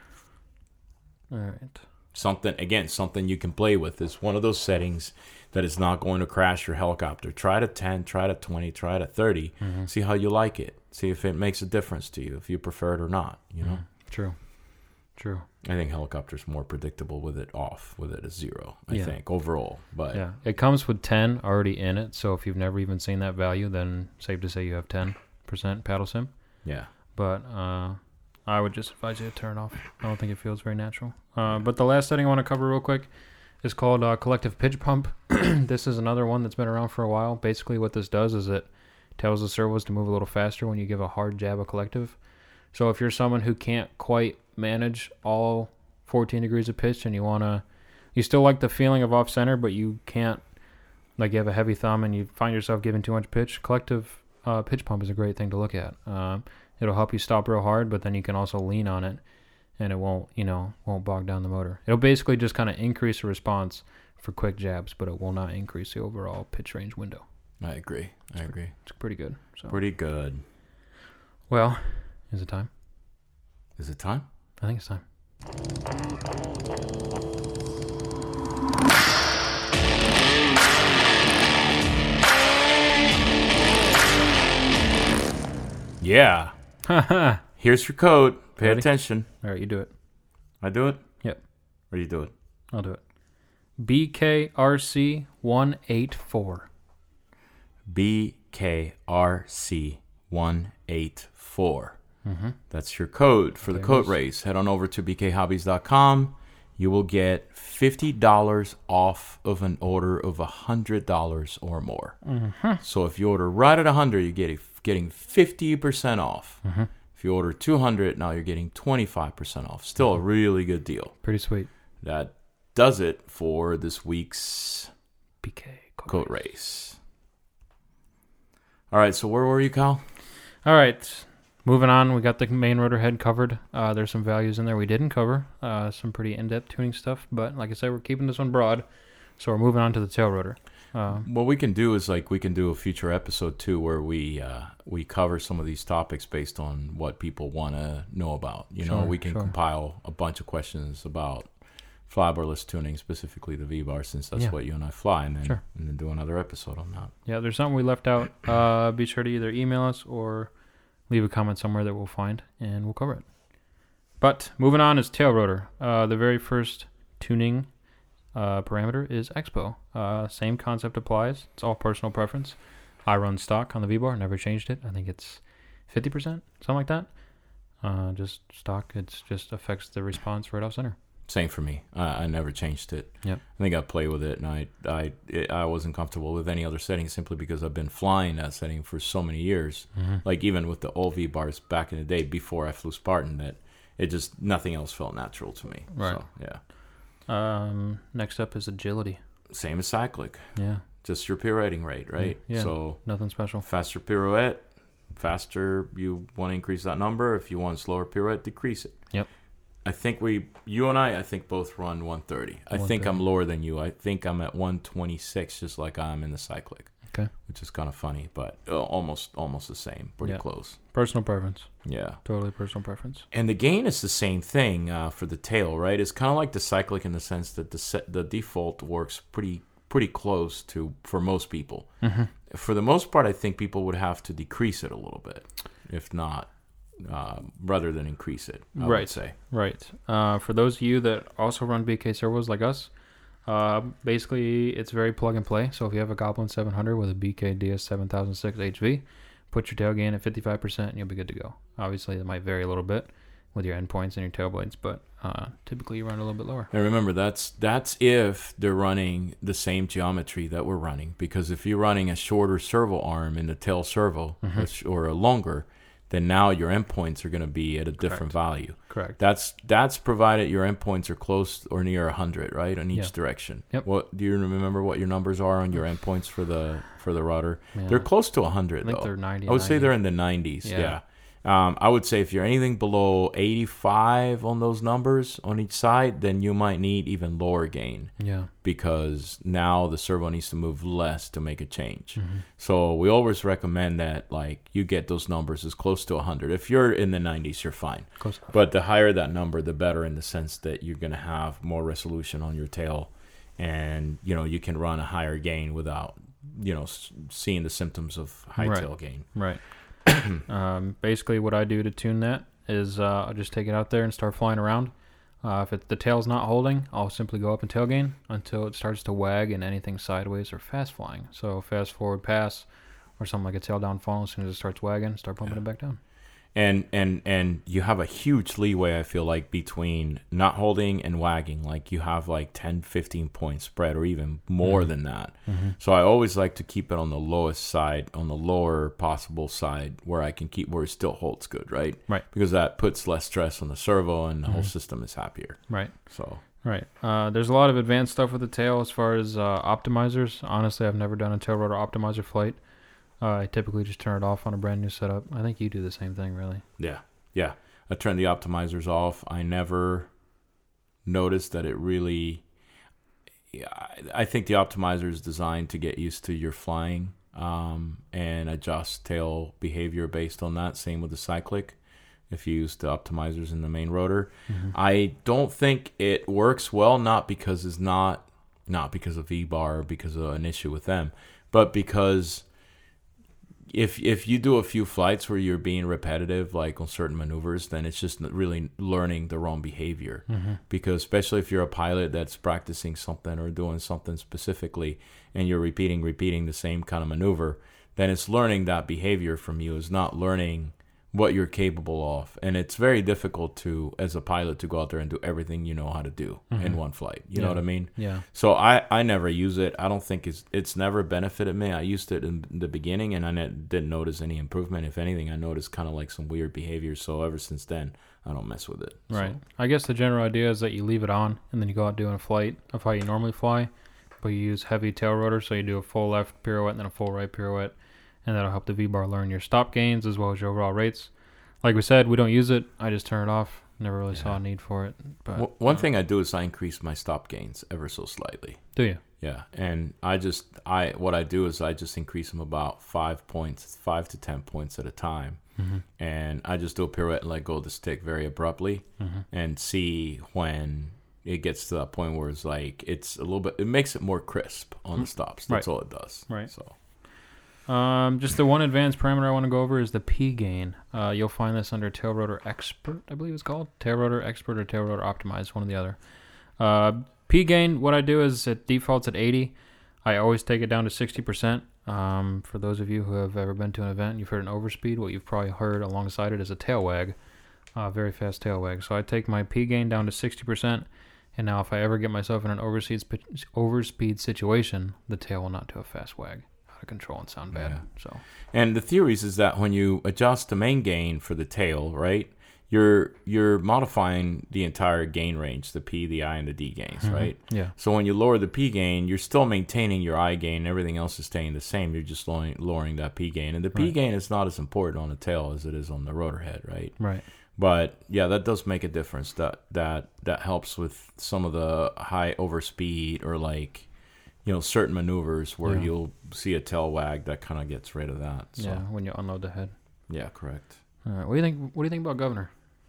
All right.
Something, again, something you can play with. It's one of those settings that is not going to crash your helicopter. Try it at ten, try it at twenty, try it at thirty.
Mm-hmm.
See how you like it. See if it makes a difference to you, if you prefer it or not, you know?
Mm-hmm. True. True.
I think helicopter's more predictable with it off, with it at zero, I
Yeah.
think, overall. But
Yeah. It comes with ten already in it, so if you've never even seen that value, then safe to say you have ten percent paddle sim.
yeah.
But uh, I would just advise you to turn it off. I don't think it feels very natural. Uh, but the last setting I want to cover real quick is called uh, Collective Pitch Pump. This is another one that's been around for a while. Basically what this does is it tells the servos to move a little faster when you give a hard jab of collective. So if you're someone who can't quite manage all fourteen degrees of pitch and you want to, you still like the feeling of off center, but you can't, like you have a heavy thumb and you find yourself giving too much pitch, Collective uh, Pitch Pump is a great thing to look at. Um, It'll help you stop real hard, but then you can also lean on it, and it won't, you know, won't bog down the motor. It'll basically just kind of increase the response for quick jabs, but it will not increase the overall pitch range window.
I agree. I
It's
agree.
It's pretty good. So,
Pretty good.
well, is it time?
Is it time?
I think it's time.
Yeah.
All
Here's your code. Pay
Ready?
attention.
right, you do it.
I do it?
Yep.
Or you do it?
I'll do it. B K R C one eight four.
B K R C one eight four.
Mm-hmm.
That's your code for the
There it
coat
is.
race. Head on over to b k hobbies dot com. You will get fifty dollars off of an order of one hundred dollars or more.
Mm-hmm.
So if you order right at one hundred dollars, you're getting, getting fifty percent off.
Mm-hmm.
If you order two hundred dollars, now you're getting twenty-five percent off. Still a really good deal.
Pretty sweet.
That does it for this week's
B K Coat,
Coat Race. All right, so where were you, Kyle?
All right, moving on. We got the main rotor head covered. Uh, there's some values in there we didn't cover. Uh, some pretty in-depth tuning stuff. But like I said, we're keeping this one broad. So we're moving on to the tail rotor. Uh,
what we can do is like we can do a future episode too, where we uh, we cover some of these topics based on what people want to know about. You
Sure,
know, we can
sure.
compile a bunch of questions about flybarless tuning, specifically the V-bar, since that's
Yeah.
what you and I fly, and then
Sure.
and then do another episode on that.
Yeah, there's something we left out. Uh, be sure to either email us or leave a comment somewhere that we'll find, and we'll cover it. But moving on is tail rotor. Uh, the very first tuning uh, parameter is expo. Uh, same concept applies. It's all personal preference. I run stock on the V-bar, never changed it. I think it's fifty percent, something like that. Uh, just stock. It just affects the response right off center.
Same for me. I, I never changed it.
Yep.
I think I play with it, and I I it, I wasn't comfortable with any other setting simply because I've been flying that setting for so many years.
Mm-hmm.
Like even with the old V bars back in the day before I flew Spartan, that it just nothing else felt natural to me.
Right.
So, yeah.
Um, next up is agility.
Same as cyclic.
Yeah.
Just your pirouetting rate, right?
Yeah.
So
Nothing special.
faster pirouette, faster you want to increase that number. If you want slower pirouette, decrease it.
Yep.
I think we, you and I, I think both run one thirty. I think I'm lower than you. I think I'm at one twenty-six, just like I'm in the cyclic.
Okay.
Which is kind of funny, but uh, almost almost the same. Pretty
Yeah.
close.
Personal preference.
Yeah.
Totally personal preference.
And the gain is the same thing uh, for the tail, right? It's kind of like the cyclic in the sense that the set, the default works pretty pretty close to for most people.
Mm-hmm.
For the most part, I think people would have to decrease it a little bit, if not, uh, rather than increase it. I
Right.
would say.
Right. Uh, for those of you that also run B K servos like us, uh, basically it's very plug and play. So if you have a Goblin seven hundred with a B K D S seven thousand six H V, put your tail gain at fifty-five percent and you'll be good to go. Obviously, that might vary a little bit with your endpoints and your tail blades, but uh, typically you run a little bit lower.
And remember, that's that's if they're running the same geometry that we're running. Because if you're running a shorter servo arm in the tail servo,
Mhm.
which, or a longer, then now your endpoints are going to be at a different value.
Correct.
That's that's provided your endpoints are close or near one hundred, right, on each
Yeah.
direction.
Yep.
What do you remember? What your numbers are on your endpoints for the for the rudder?
Yeah.
They're close to one
I
hundred,
think
though.
they're ninety.
I would say
ninety.
they're in the nineties.
Yeah.
Yeah. Um, I would say if you're anything below eighty-five on those numbers on each side, then you might need even lower gain
Yeah.
because now the servo needs to move less to make a change.
Mm-hmm.
So we always recommend that like you get those numbers as close to one hundred. If you're in the nineties, you're fine.
Close enough.
But the higher that number, the better in the sense that you're going to have more resolution on your tail and, you know, you can run a higher gain without, you know, s- seeing the symptoms of high
Right.
tail gain.
Right. um, basically, what I do to tune that is uh, I'll just take it out there and start flying around. Uh, if it, the tail's not holding, I'll simply go up and tail gain until it starts to wag and anything sideways or fast flying. So fast forward pass or something like a tail down funnel, as soon as it starts wagging, start pumping
Yeah.
it back down.
And and and you have a huge leeway, I feel like, between not holding and wagging. Like you have like ten, fifteen point spread or even more
Mhm.
than that.
Mm-hmm.
So I always like to keep it on the lowest side, on the lower possible side where I can keep where it still holds good, right?
Right.
Because that puts less stress on the servo and the whole
Mhm.
system is happier.
Right.
So
Right. Uh, there's a lot of advanced stuff with the tail as far as uh, optimizers. Honestly, I've never done a tail rotor optimizer flight. Uh, I typically just turn it off on a brand new setup. I think you do the same thing, really.
yeah, yeah. I turn the optimizers off. I never noticed that it really. Yeah, I- I think the optimizer is designed to get used to your flying um, and adjust tail behavior based on that. Same with the cyclic. If you use the optimizers in the main rotor,
Mm-hmm.
I don't think it works well. Not because it's not not because of V-bar or because of an issue with them, but because if if you do a few flights where you're being repetitive, like on certain maneuvers, then it's just not really learning the wrong behavior.
Mm-hmm.
Because especially if you're a pilot that's practicing something or doing something specifically, and you're repeating, repeating the same kind of maneuver, then it's learning that behavior from you. It's not learning what you're capable of. And it's very difficult to, as a pilot, to go out there and do everything you know how to do
Mhm.
in one flight. You
Yeah.
know what I mean?
Yeah.
So I, I never use it. I don't think it's it's never benefited me. I used it in the beginning, and I ne- didn't notice any improvement. If anything, I noticed kind of like some weird behavior. So ever since then, I don't mess with it. So,
Right. I guess the general idea is that you leave it on, and then you go out doing a flight, a flight you normally fly. but you use heavy tail rotor, so you do a full left pirouette and then a full right pirouette, and that'll help the V-bar learn your stop gains as well as your overall rates. Like we said, we don't use it. I just turn it off. Never really yeah. saw a need for it. But
well, one
uh,
thing I do is I increase my stop gains ever so slightly.
Do you?
Yeah, and I just I what I do is I just increase them about five points, five to ten points at a time, mm-hmm. and I just do a pirouette and let go of the stick very abruptly, mm-hmm. and see when it gets to that point where it's like it's a little bit. It makes it more crisp on mm-hmm. the stops. That's right. all it does.
Right.
So.
Um, just the one advanced parameter I want to go over is the P gain. Uh, you'll find this under Tail Rotor Expert, I believe it's called. Tail Rotor Expert or Tail Rotor Optimized, one or the other. Uh, P gain, what I do is it defaults at eighty. I always take it down to sixty percent. Um, for those of you who have ever been to an event and you've heard an overspeed, what you've probably heard alongside it is a tail wag, uh, very fast tail wag. So I take my P gain down to sixty percent, and now if I ever get myself in an overspeed, overspeed situation, the tail will not do a fast wag. Out of control and sound bad.
Yeah.
So,
and the theories is that when you adjust the main gain for the tail, right, you're you're modifying the entire gain range, the P, the I, and the D gains, mm-hmm. right?
Yeah.
So when you lower the P gain, you're still maintaining your I gain. Everything else is staying the same. You're just lowering, lowering that P gain. And the P right. gain is not as important on the tail as it is on the rotor head, right?
Right.
But, yeah, that does make a difference. That that that helps with some of the high overspeed or, like, you know, certain maneuvers where yeah. you'll see a tail wag that kind of gets rid of that. So.
Yeah, when you unload the head.
Yeah, correct.
All right. What do you think? What do you think about Governor?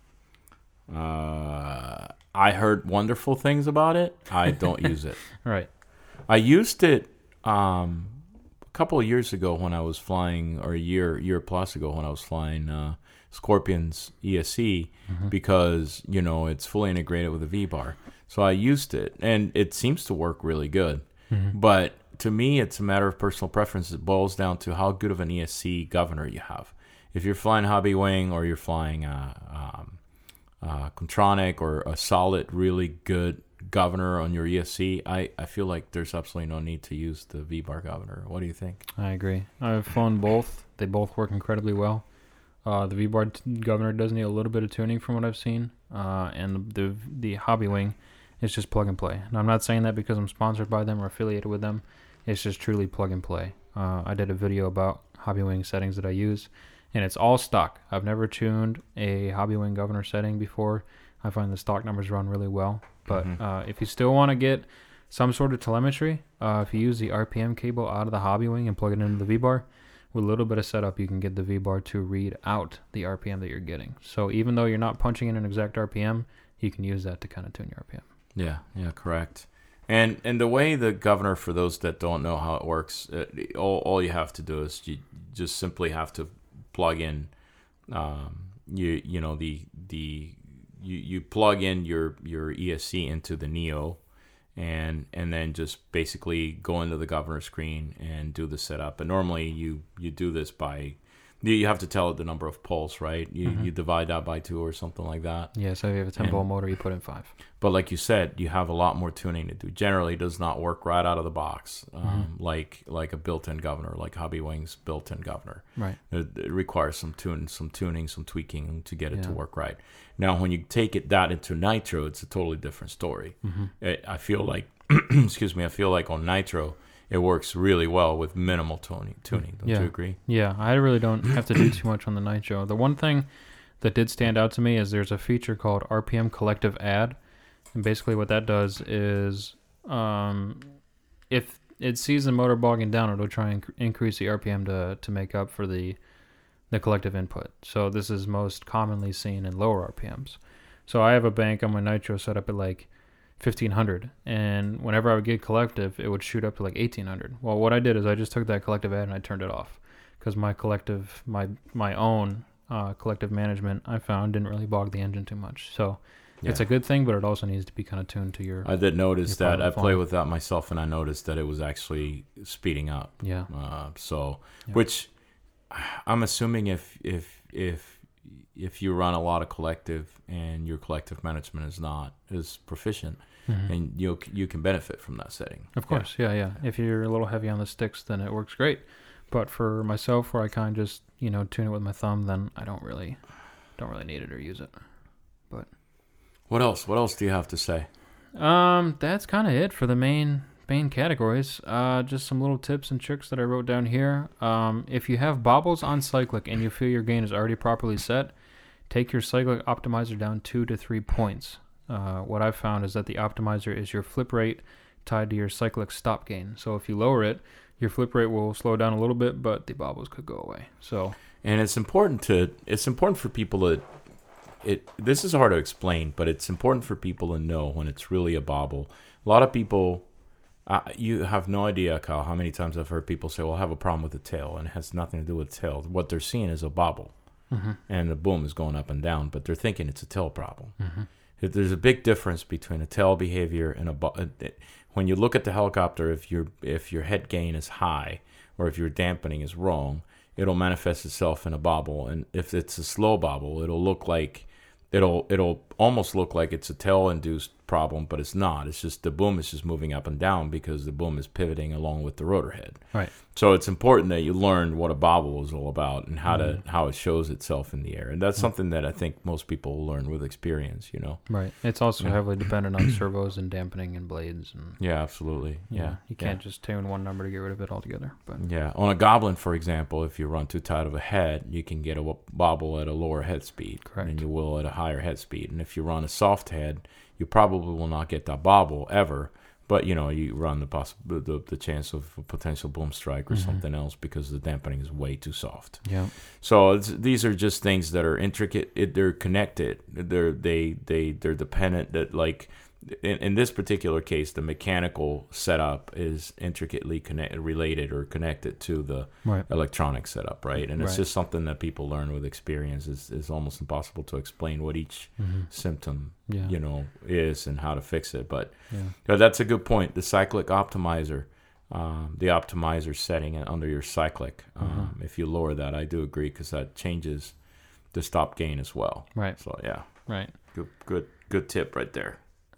Uh, I heard wonderful things about it. I don't use it.
Right.
I used it um, a couple of years ago when I was flying, or a year year plus ago when I was flying uh, Scorpion's E S C, mm-hmm. because you know it's fully integrated with a V-bar. So I used it, and it seems to work really good. Mm-hmm. But to me, it's a matter of personal preference. It boils down to how good of an E S C governor you have. If you're flying Hobby Wing or you're flying uh, um, uh, Contronic or a solid, really good governor on your E S C, I, I feel like there's absolutely no need to use the V-bar governor. What do you think?
I agree. I've flown both. They both work incredibly well. Uh, the V-bar t- governor does need a little bit of tuning from what I've seen, uh, and the the Hobby Wing is just plug and play. And I'm not saying that because I'm sponsored by them or affiliated with them. It's just truly plug and play. Uh, I did a video about Hobby Wing settings that I use, and it's all stock. I've never tuned a Hobby Wing governor setting before. I find the stock numbers run really well. But mm-hmm. uh, if you still want to get some sort of telemetry, uh, if you use the R P M cable out of the Hobby Wing and plug it into the V-bar, with a little bit of setup, you can get the V-bar to read out the R P M that you're getting. So even though you're not punching in an exact R P M, you can use that to kind of tune your R P M.
Yeah, yeah, correct. And and the way the governor, for those that don't know how it works, uh, all all you have to do is you just simply have to plug in, um, you you know the the you, you plug in your your E S C into the Neo, and and then just basically go into the governor screen and do the setup. And normally you you do this by you have to tell it the number of poles, right? You mm-hmm. you divide that by two or something like that.
Yeah, so if you have a ten volt motor, you put in five.
But like you said, you have a lot more tuning to do. Generally, it does not work right out of the box, um, mm-hmm. like like a built-in governor, like Hobby Wing's built-in governor.
Right.
It, it requires some tune, some tuning, some tweaking to get it
yeah.
to work right. Now, when you take it that into Nitro, it's a totally different story. Mm-hmm. It, I feel like, excuse me, I feel like on Nitro, it works really well with minimal tuning. Tuning, don't
yeah.
you agree?
Yeah, I really don't have to do too much on the Nitro. The one thing that did stand out to me is there's a feature called R P M Collective Add, and basically what that does is, um, if it sees the motor bogging down, it'll try and inc- increase the R P M to to make up for the the collective input. So this is most commonly seen in lower R P Ms. So I have a bank on my Nitro set up at like fifteen hundred, and whenever I would get collective, it would shoot up to like eighteen hundred. Well, what I did is I just took that collective add and I turned it off, because my collective, my my own uh, collective management, I found didn't really bog the engine too much. So yeah. It's a good thing, but it also needs to be kind of tuned to your.
I did notice that. I play with that myself, and I noticed that it was actually speeding up.
Yeah.
Uh, so,
yeah.
which I'm assuming if if if if you run a lot of collective and your collective management is not as proficient. Mm-hmm. And you you can benefit from that setting.
Of course, yeah. yeah, yeah. If you're a little heavy on the sticks, then it works great. But for myself, where I kind of just you know tune it with my thumb, then I don't really don't really need it or use it. But
what else? What else do you have to say?
Um, that's kind of it for the main main categories. Uh, just some little tips and tricks that I wrote down here. Um, if you have bobbles on cyclic and you feel your gain is already properly set, take your cyclic optimizer down two to three points. Uh, what I've found is that the optimizer is your flip rate tied to your cyclic stop gain. So if you lower it, your flip rate will slow down a little bit, but the bobbles could go away. So,
and it's important to it's important for people to it. This is hard to explain, but it's important for people to know when it's really a bobble. A lot of people, uh, you have no idea, Kyle, how many times I've heard people say, "Well, I have a problem with the tail," and it has nothing to do with the tail. What they're seeing is a bobble, mm-hmm. and the boom is going up and down, but they're thinking it's a tail problem. Mm-hmm. There's a big difference between a tail behavior and a bo- when you look at the helicopter. If your if your head gain is high or if your dampening is wrong, it'll manifest itself in a bobble. And if it's a slow bobble, it'll look like it'll it'll almost look like it's a tail induced problem, but it's not. It's just the boom is just moving up and down because the boom is pivoting along with the rotor head.
Right.
So it's important that you learn what a bobble is all about and how mm-hmm. to how it shows itself in the air. And that's mm-hmm. something that I think most people learn with experience, you know.
Right. It's also yeah. heavily dependent on servos and dampening and blades and
Yeah, absolutely. Yeah.
yeah. You can't
yeah.
just tune one number to get rid of it altogether. But
yeah. On a Goblin, for example, if you run too tight of a head, you can get a bobble at a lower head speed
Correct.
than you will at a higher head speed. And if you run a soft head, you probably will not get that bobble ever, but you know you run the poss- the, the chance of a potential boom strike or mm-hmm. something else because the dampening is way too soft.
Yeah.
So it's, these are just things that are intricate. It, they're connected. They're they they they're dependent. That like in, in this particular case, the mechanical setup is intricately connected, related, or connected to the
right.
electronic setup, right? And it's
right.
just something that people learn with experience. It's, it's almost impossible to explain what each mm-hmm. symptom,
yeah.
you know, is and how to fix it. But
yeah.
but that's a good point. The cyclic optimizer, um, the optimizer setting under your cyclic. Um, mm-hmm. If you lower that, I do agree because that changes the stop gain as well.
Right.
So yeah.
Right.
Good good good tip right there.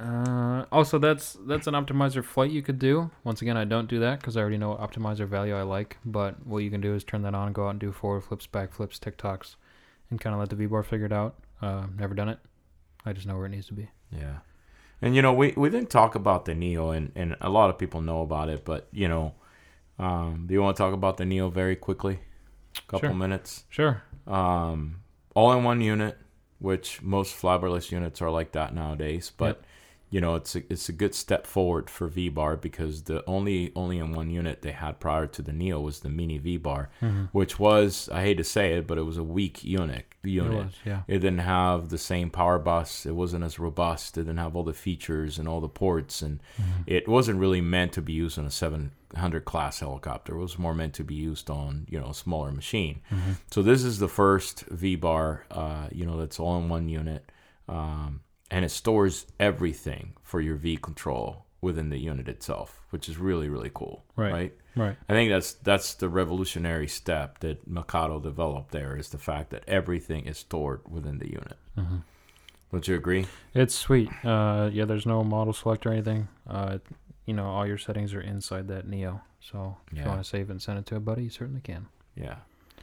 Uh, also, that's that's an optimizer flight you could do. Once again, I don't do that because I already know what optimizer value I like. But what you can do is turn that on and go out and do forward flips, back flips, TikToks, and kind of let the V-bar figure it out. Uh, never done it. I just know where it needs to be.
Yeah. And, you know, we, we didn't talk about the Neo, and, and a lot of people know about it. But, you know, um, do you want to talk about the Neo very quickly? A couple
sure.
minutes.
Sure.
Um, all-in-one unit, which most fiberless units are like that nowadays. But... Yep. You know, it's a, it's a good step forward for V-Bar because the only only in one unit they had prior to the Neo was the Mini V-Bar, mm-hmm. which was, I hate to say it, but it was a weak unit. unit.
It was, yeah.
It didn't have the same power bus. It wasn't as robust. It didn't have all the features and all the ports. And mm-hmm. it wasn't really meant to be used on a seven hundred class helicopter. It was more meant to be used on, you know, a smaller machine. Mm-hmm. So this is the first V-Bar, uh, you know, that's all in one unit. Um And it stores everything for your V control within the unit itself, which is really, really cool.
Right.
Right.
Right.
I think that's that's the revolutionary step that Mikado developed there is the fact that everything is stored within the unit. Mm-hmm. Would you agree?
It's sweet. Uh, yeah, there's no model select or anything. Uh, you know, all your settings are inside that Neo. So if
yeah.
you want to save it and send it to a buddy, you certainly can.
Yeah.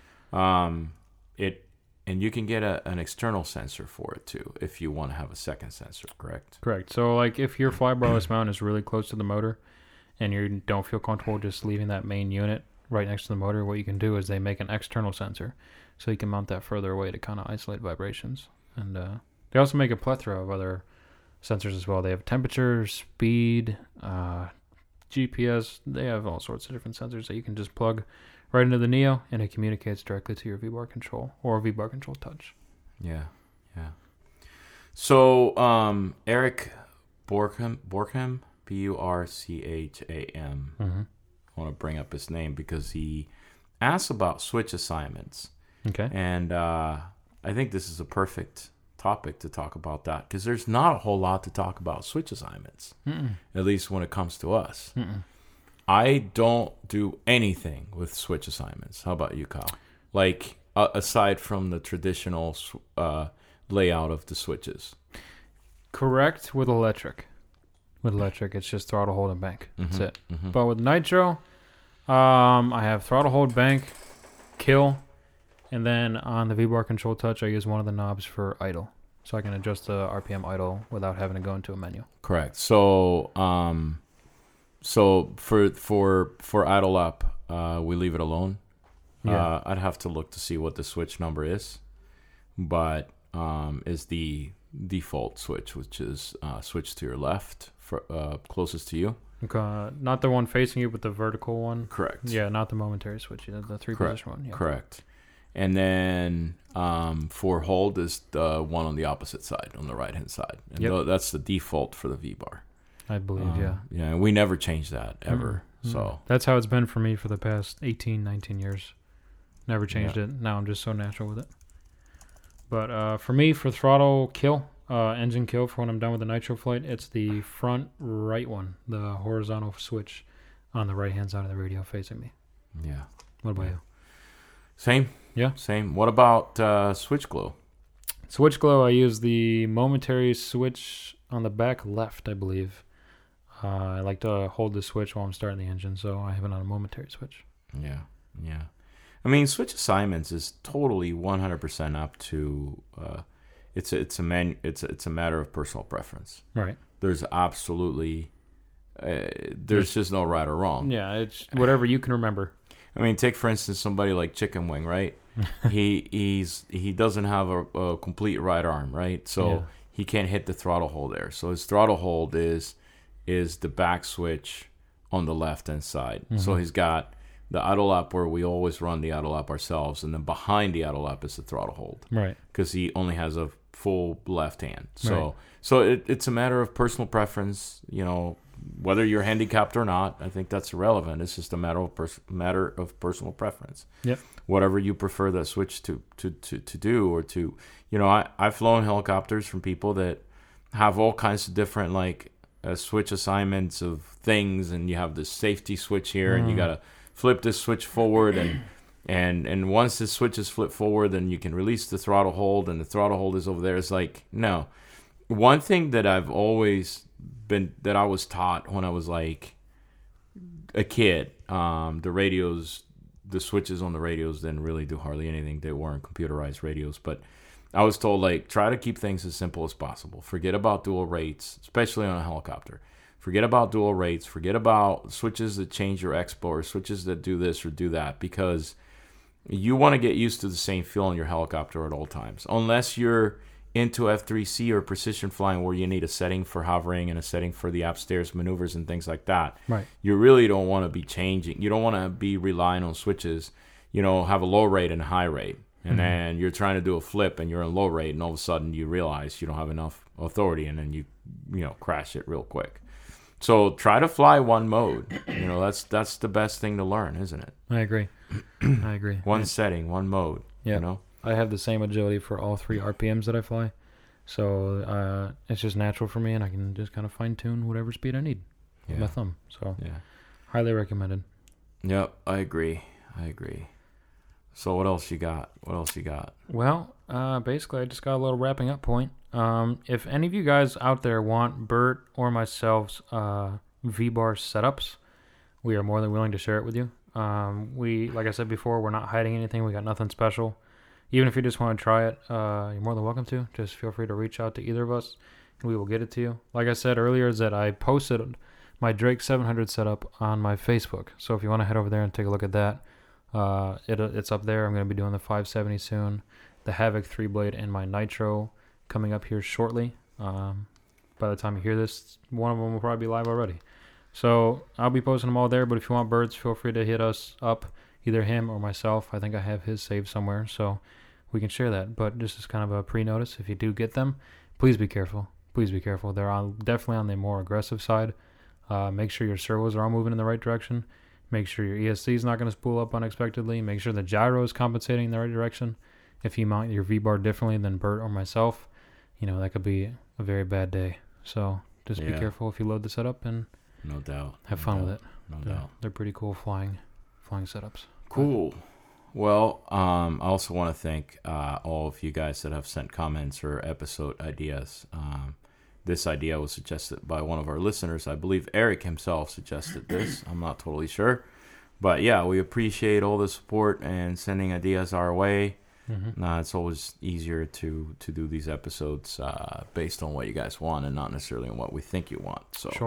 Um, it. And you can get a, an external sensor for it, too, if you want to have a second sensor, correct?
Correct. So, like, if your flybarless mount is really close to the motor and you don't feel comfortable just leaving that main unit right next to the motor, what you can do is they make an external sensor. So you can mount that further away to kind of isolate vibrations. And uh, they also make a plethora of other sensors as well. They have temperature, speed, uh, G P S. They have all sorts of different sensors that you can just plug right into the Neo, and it communicates directly to your V-Bar control or V-Bar control touch.
Yeah, yeah. So, um, Eric Borkham, Borkham, B U R C H A M. Mm-hmm. I want to bring up his name because he asked about switch assignments.
Okay.
And uh, I think this is a perfect topic to talk about that because there's not a whole lot to talk about switch assignments, Mm-mm. at least when it comes to us. Mm-mm. I don't do anything with switch assignments. How about you, Kyle? Like, uh, aside from the traditional uh, layout of the switches.
Correct with electric. With electric, it's just throttle, hold, and bank.
Mm-hmm.
That's it.
Mm-hmm.
But with nitro, um, I have throttle, hold, bank, kill, and then on the V-Bar control touch, I use one of the knobs for idle. So I can adjust the R P M idle without having to go into a menu.
Correct. So, um... so for for for idle up, uh, we leave it alone.
Yeah.
Uh, I'd have to look to see what the switch number is, but um, is the default switch, which is uh, switch to your left, for, uh, closest to you.
Okay, not the one facing you, but the vertical one.
Correct.
Yeah, not the momentary switch. The, the three
Correct.
position one. Yeah.
Correct. And then um, for hold is the one on the opposite side, on the right hand side, and
Yep.
th- that's the default for the V bar.
I believe.
Um,
yeah.
Yeah, and we never change that ever.
Mm,
So
mm. That's how it's been for me for the past eighteen, nineteen years. Never changed
Yeah.
it. Now I'm just so natural with it. But uh, for me, for throttle kill, uh, engine kill, for when I'm done with the nitro flight, it's the front right one, the horizontal switch on the right hand side of the radio facing me.
yeah,
What about
Yeah.
you?
same.
Yeah.
Same. What about uh, switch glow?
Switch glow, I use the momentary switch on the back left, I believe. Uh, I like to hold the switch while I'm starting the engine, so I have it on a momentary switch.
Yeah, yeah. I mean, switch assignments is totally one hundred percent up to. Uh, it's a, it's a man. It's a, it's a matter of personal preference.
Right.
There's absolutely. Uh, there's just no right or wrong.
Yeah, it's whatever you can remember.
I mean, take for instance somebody like Chicken Wing, right? he he's he doesn't have a, a complete right arm, right? So
Yeah.
he can't hit the throttle hold there. So his throttle hold is is the back switch on the left hand side.
Mm-hmm.
So he's got the idle up where we always run the idle up ourselves, and then behind the idle up is the throttle hold
Right.
because he only has a full left hand. So
Right.
so it, it's a matter of personal preference, you know. Whether you're handicapped or not, I think that's irrelevant. It's just a matter of pers- matter of personal preference.
Yep.
Whatever you prefer that switch to, to, to, to do or to, you know, I, I've flown helicopters from people that have all kinds of different, like, uh, switch assignments of things, and you have this safety switch here, and you
Mm.
got to flip this switch forward, and, and, and once this switch is flipped forward, then you can release the throttle hold, and the throttle hold is over there. It's like, no. One thing that I've always been that I was taught when I was like a kid, um, the radios, the switches on the radios didn't really do hardly anything. They weren't computerized radios, but I was told, like, try to keep things as simple as possible. Forget about dual rates, especially on a helicopter. Forget about dual rates. Forget about switches that change your expo or switches that do this or do that, because you want to get used to the same feel in your helicopter at all times, unless you're into F three C or precision flying where you need a setting for hovering and a setting for the upstairs maneuvers and things like that.
Right.
You really don't want to be changing. You don't want to be relying on switches, you know, have a low rate and a high rate. And
Mhm.
then you're trying to do a flip and you're in low rate, and all of a sudden you realize you don't have enough authority, and then you, you know, crash it real quick. So try to fly one mode. You know, that's that's the best thing to learn, isn't it?
I agree. I agree.
One
Yeah.
setting, one mode.
Yeah.
You know?
I have the same agility for all three R P Ms that I fly. So uh, it's just natural for me, and I can just kind of fine tune whatever speed I need with my
Yeah.
thumb. So
Yeah.
highly recommended.
Yep, I agree. I agree. So what else you got? What else you got?
Well, uh, basically, I just got a little wrapping up point. Um, if any of you guys out there want Bert or myself's uh, V-bar setups, we are more than willing to share it with you. Um, we, like I said before, we're not hiding anything. We got nothing special. Even if you just want to try it, uh, you're more than welcome to. Just feel free to reach out to either of us, and we will get it to you. Like I said earlier, is that I posted my Drake seven hundred setup on my Facebook. So if you want to head over there and take a look at that, uh, it, it's up there. I'm going to be doing the five seventy soon, the Havoc three blade, and my Nitro coming up here shortly. Um, by the time you hear this, one of them will probably be live already. So I'll be posting them all there, but if you want birds, feel free to hit us up, either him or myself. I think I have his saved somewhere, so we can share that. But just as kind of a pre-notice, if you do get them, please be careful. Please be careful. They're on definitely on the more aggressive side. Uh, make sure your servos are all moving in the right direction. Make sure your E S C is not going to spool up unexpectedly. Make sure the gyro is compensating in the right direction. If you mount your V-bar differently than Bert or myself, you know, that could be a very bad day. So just be
Yeah.
careful if you load the setup and
No doubt.
have
No
fun
doubt.
with it.
No
They're,
doubt.
they're pretty cool flying flying setups.
Cool. Well, um, I also want to thank uh, all of you guys that have sent comments or episode ideas. Um, this idea was suggested by one of our listeners. I believe Eric himself suggested this. I'm not totally sure. But yeah, we appreciate all the support and sending ideas our way.
Mm-hmm.
Uh, it's always easier to, to do these episodes uh, based on what you guys want and not necessarily on what we think you want. So
Sure.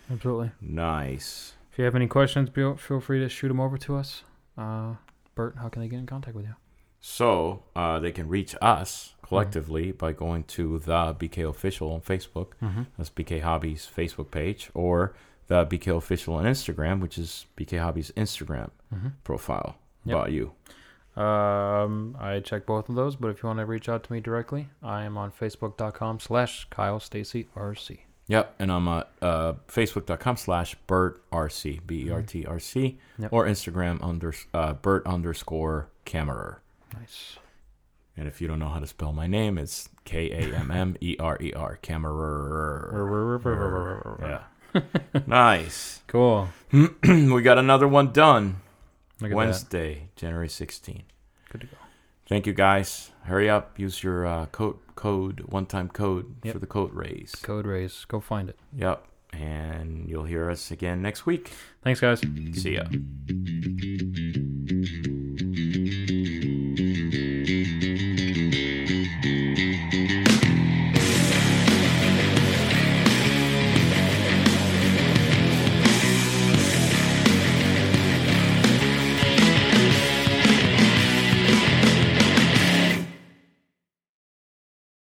Absolutely.
Nice.
If you have any questions, feel feel free to shoot them over to us. Uh, Bert, how can they get in contact with you?
So uh, they can reach us collectively mm-hmm. by going to the B K Official on Facebook. Mm-hmm. That's B K Hobbies Facebook page, or the B K Official on Instagram, which is B K Hobbies Instagram mm-hmm. profile. Yep. About you?
Um, I check both of those, but if you want to reach out to me directly, I am on facebook.com slash Kyle Stacy RC.
Yep, and I'm at uh, facebook.com slash Bert RC, B E R T R C, yep. or Instagram under uh, Bert underscore Kammerer.
Nice.
And if you don't know how to spell my name, it's K A M M E R E R, Kammerer. Yeah. Nice.
Cool.
We got another one done. Wednesday,
that.
January sixteenth.
Good to go.
Thank you, guys. Hurry up. Use your uh, code, code, one-time code
yep.
for the code raise.
Code raise. Go find it.
Yep. And you'll hear us again next week.
Thanks, guys.
See ya.